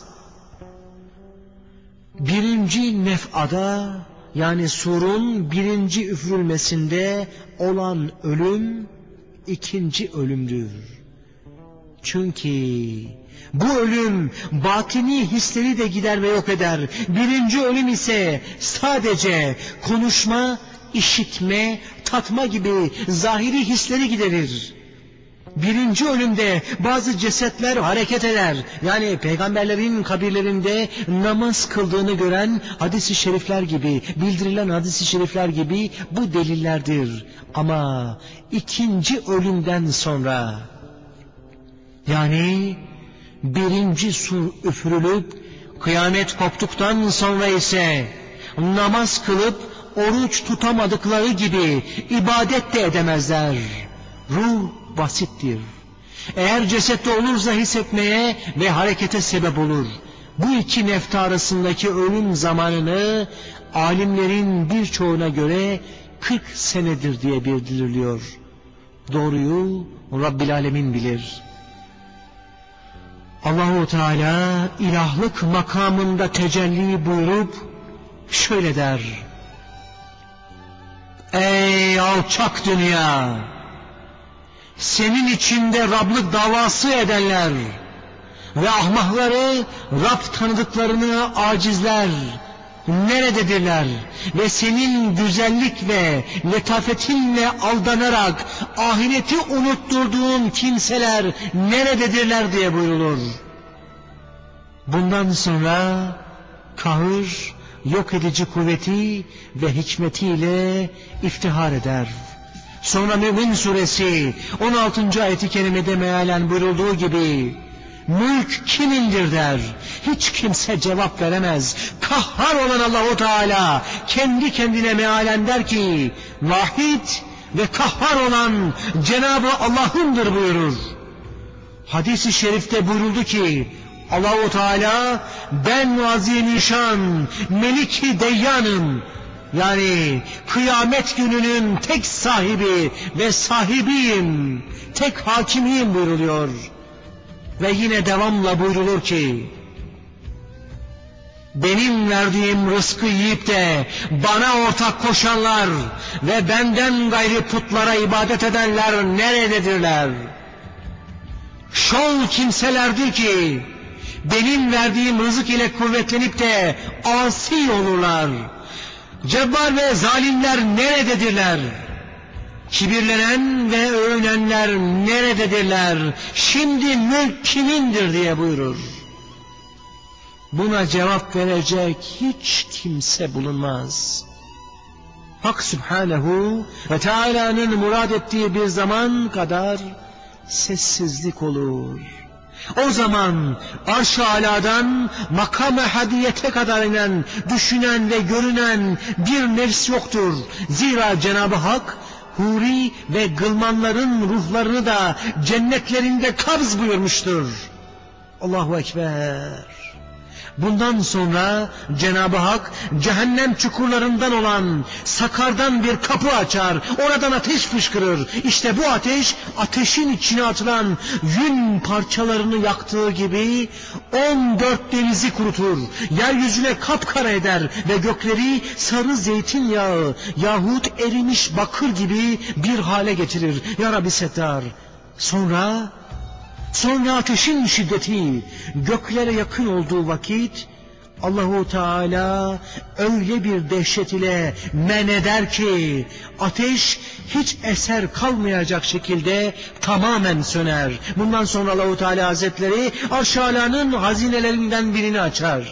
Birinci nef'ada yani surun birinci üfürülmesinde olan ölüm ikinci ölümdür. Çünkü bu ölüm batini hisleri de gider ve yok eder. Birinci ölüm ise sadece konuşma, işitme, tatma gibi zahiri hisleri giderir. Birinci ölümde bazı cesetler hareket eder. Yani peygamberlerin kabirlerinde namaz kıldığını gören hadis-i şerifler gibi, bildirilen hadis-i şerifler gibi bu delillerdir. Ama ikinci ölümden sonra, yani birinci sur üfürülüp kıyamet koptuktan sonra ise namaz kılıp oruç tutamadıkları gibi ibadet de edemezler. Ruh basittir. Eğer cesette olursa hissetmeye ve harekete sebep olur. Bu iki nefta arasındaki ölüm zamanını alimlerin birçoğuna göre kırk senedir diye bildiriliyor. Doğruyu Rabbil Alemin bilir. Allahu Teala ilahlık makamında tecelli buyurup şöyle der: Ey alçak dünya! Senin içinde Rablık davası edenler ve ahmakları Rab tanıdıklarını acizler nerededirler? Ve senin güzellik ve letafetinle aldanarak ahireti unutturduğun kimseler nerededirler diye buyrulur. Bundan sonra kahır, yok edici kuvveti ve hikmetiyle iftihar eder. Sonra Mümin Suresi on altıncı ayet-i kerimede mealen buyurulduğu gibi mülk kimindir der. Hiç kimse cevap veremez. Kahhar olan Allahu Teala kendi kendine mealen der ki vahid ve kahhar olan Cenab-ı Allah'ındır buyurur. Hadis-i şerifte buyuruldu ki Allahu Teala ben azimüşşan Melik-i Deyyanım, yani kıyamet gününün tek sahibi ve sahibiyim, tek hakimiyim buyruluyor. Ve yine devamla buyrulur ki benim verdiğim rızkı yiyip de bana ortak koşanlar ve benden gayrı putlara ibadet edenler nerededirler? Şol kimselerdir ki benim verdiğim rızık ile kuvvetlenip de asi olurlar. Cebbar ve zalimler nerededirler? Kibirlenen ve övünenler nerededirler? Şimdi mülk kimindir diye buyurur. Buna cevap verecek hiç kimse bulunmaz. Hak Sübhanehu ve Teala'nın murad ettiği bir zaman kadar sessizlik olur. O zaman arş-ı aladan makam-ı hadiyete kadar inen, düşünen ve görünen bir nefs yoktur. Zira Cenab-ı Hak huri ve gılmanların ruhlarını da cennetlerinde kabz buyurmuştur. Allahu Ekber. Bundan sonra Cenab-ı Hak cehennem çukurlarından olan Sakar'dan bir kapı açar. Oradan ateş fışkırır. İşte bu ateş, ateşin içine atılan yün parçalarını yaktığı gibi on dört denizi kurutur. Yeryüzüne kapkara eder ve gökleri sarı zeytinyağı yahut erimiş bakır gibi bir hale getirir. Ya Rabbi Settar. Sonra... Sonra ateşin şiddeti göklere yakın olduğu vakit Allahu Teala öyle bir dehşet ile men eder ki ateş hiç eser kalmayacak şekilde tamamen söner. Bundan sonra Allahu Teala Hazretleri Arş-ı Alâ'nın hazinelerinden birini açar.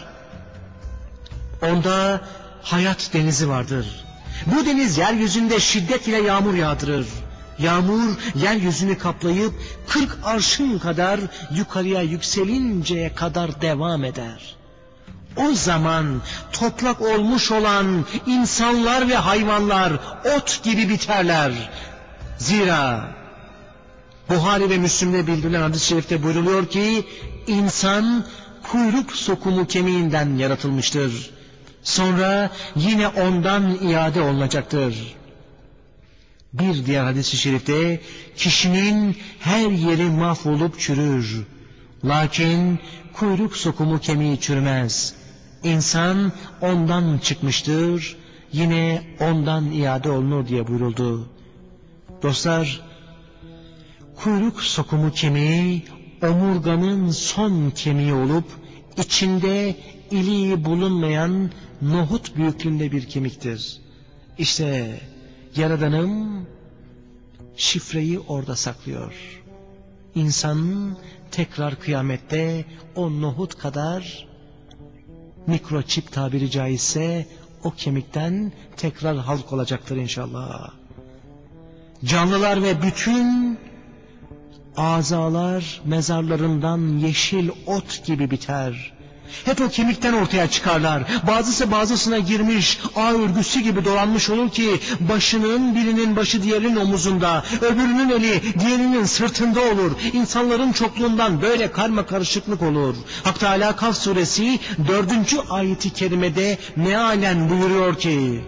Onda hayat denizi vardır. Bu deniz yeryüzünde şiddet ile yağmur yağdırır. Yağmur yeryüzünü kaplayıp kırk arşın kadar yukarıya yükselinceye kadar devam eder. O zaman toprak olmuş olan insanlar ve hayvanlar ot gibi biterler. Zira Buhari ve Müslim'de bildirilen hadis-i şerifte buyruluyor ki insan kuyruk sokumu kemiğinden yaratılmıştır. Sonra yine ondan iade olunacaktır. Bir diğer hadis-i şerifte kişinin her yeri mahvolup çürür. Lakin kuyruk sokumu kemiği çürümez. İnsan ondan çıkmıştır. Yine ondan iade olunur diye buyuruldu. Dostlar, kuyruk sokumu kemiği omurganın son kemiği olup içinde iliği bulunmayan nohut büyüklüğünde bir kemiktir. İşte Yaradanım şifreyi orada saklıyor. İnsan tekrar kıyamette o nohut kadar mikroçip tabiri caizse o kemikten tekrar halk olacaktır inşallah. Canlılar ve bütün azalar mezarlarından yeşil ot gibi biter. Hep o kemikten ortaya çıkarlar. Bazısı bazısına girmiş, ağ örgüsü gibi dolanmış olur ki başının birinin başı diğerinin omuzunda, öbürünün eli diğerinin sırtında olur. İnsanların çokluğundan böyle karma karışıklık olur. Hak Teâlâ Kaf suresi dördüncü ayeti kerimede mealen buyuruyor ki: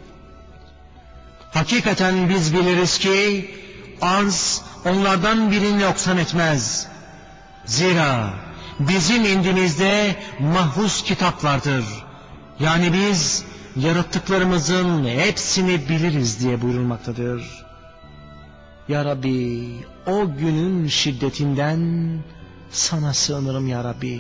hakikaten biz biliriz ki arz onlardan birini noksan etmez. Zira bizim indimizde mahfuz kitap vardır. Yani biz yarattıklarımızın hepsini biliriz diye buyurulmaktadır. Ya Rabbi, o günün şiddetinden sana sığınırım ya Rabbi.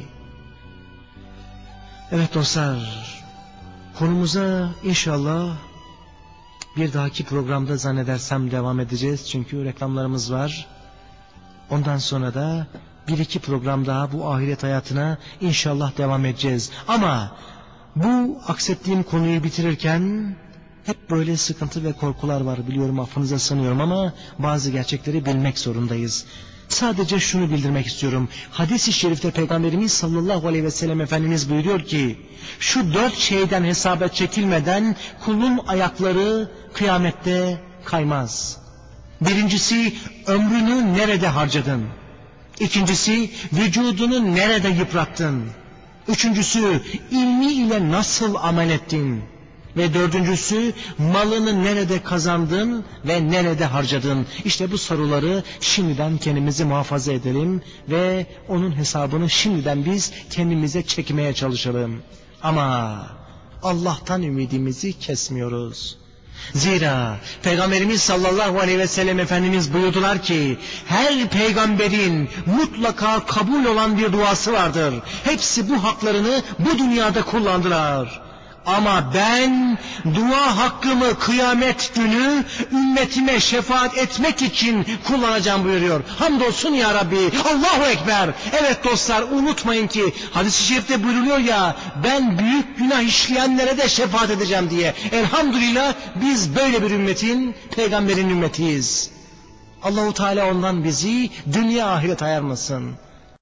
Evet dostlar, konumuza inşallah bir dahaki programda zannedersem devam edeceğiz. Çünkü reklamlarımız var. Ondan sonra da bir iki program daha bu ahiret hayatına inşallah devam edeceğiz. Ama bu aksettiğim konuyu bitirirken hep böyle sıkıntı ve korkular var, biliyorum, affınıza sığınıyorum, ama bazı gerçekleri bilmek zorundayız. Sadece şunu bildirmek istiyorum. Hadis-i şerifte Peygamberimiz sallallahu aleyhi ve sellem Efendimiz buyuruyor ki, şu dört şeyden hesaba çekilmeden kulun ayakları kıyamette kaymaz. Birincisi, ömrünü nerede harcadın? İkincisi, vücudunu nerede yıprattın? Üçüncüsü, ilmi ile nasıl amel ettin? Ve dördüncüsü, malını nerede kazandın ve nerede harcadın? İşte bu soruları şimdiden kendimizi muhafaza edelim ve onun hesabını şimdiden biz kendimize çekmeye çalışalım. Ama Allah'tan ümidimizi kesmiyoruz. Zira Peygamberimiz sallallahu aleyhi ve sellem Efendimiz buyurdular ki, her peygamberin mutlaka kabul olan bir duası vardır. Hepsi bu haklarını bu dünyada kullandılar. Ama ben dua hakkımı kıyamet günü ümmetime şefaat etmek için kullanacağım buyuruyor. Hamdolsun ya Rabbi. Allahu Ekber. Evet dostlar, unutmayın ki hadis-i şerifte buyuruluyor ya, ben büyük günah işleyenlere de şefaat edeceğim diye. Elhamdülillah biz böyle bir ümmetin, peygamberin ümmetiyiz. Allahu Teala ondan bizi dünya ahiret ayırmasın.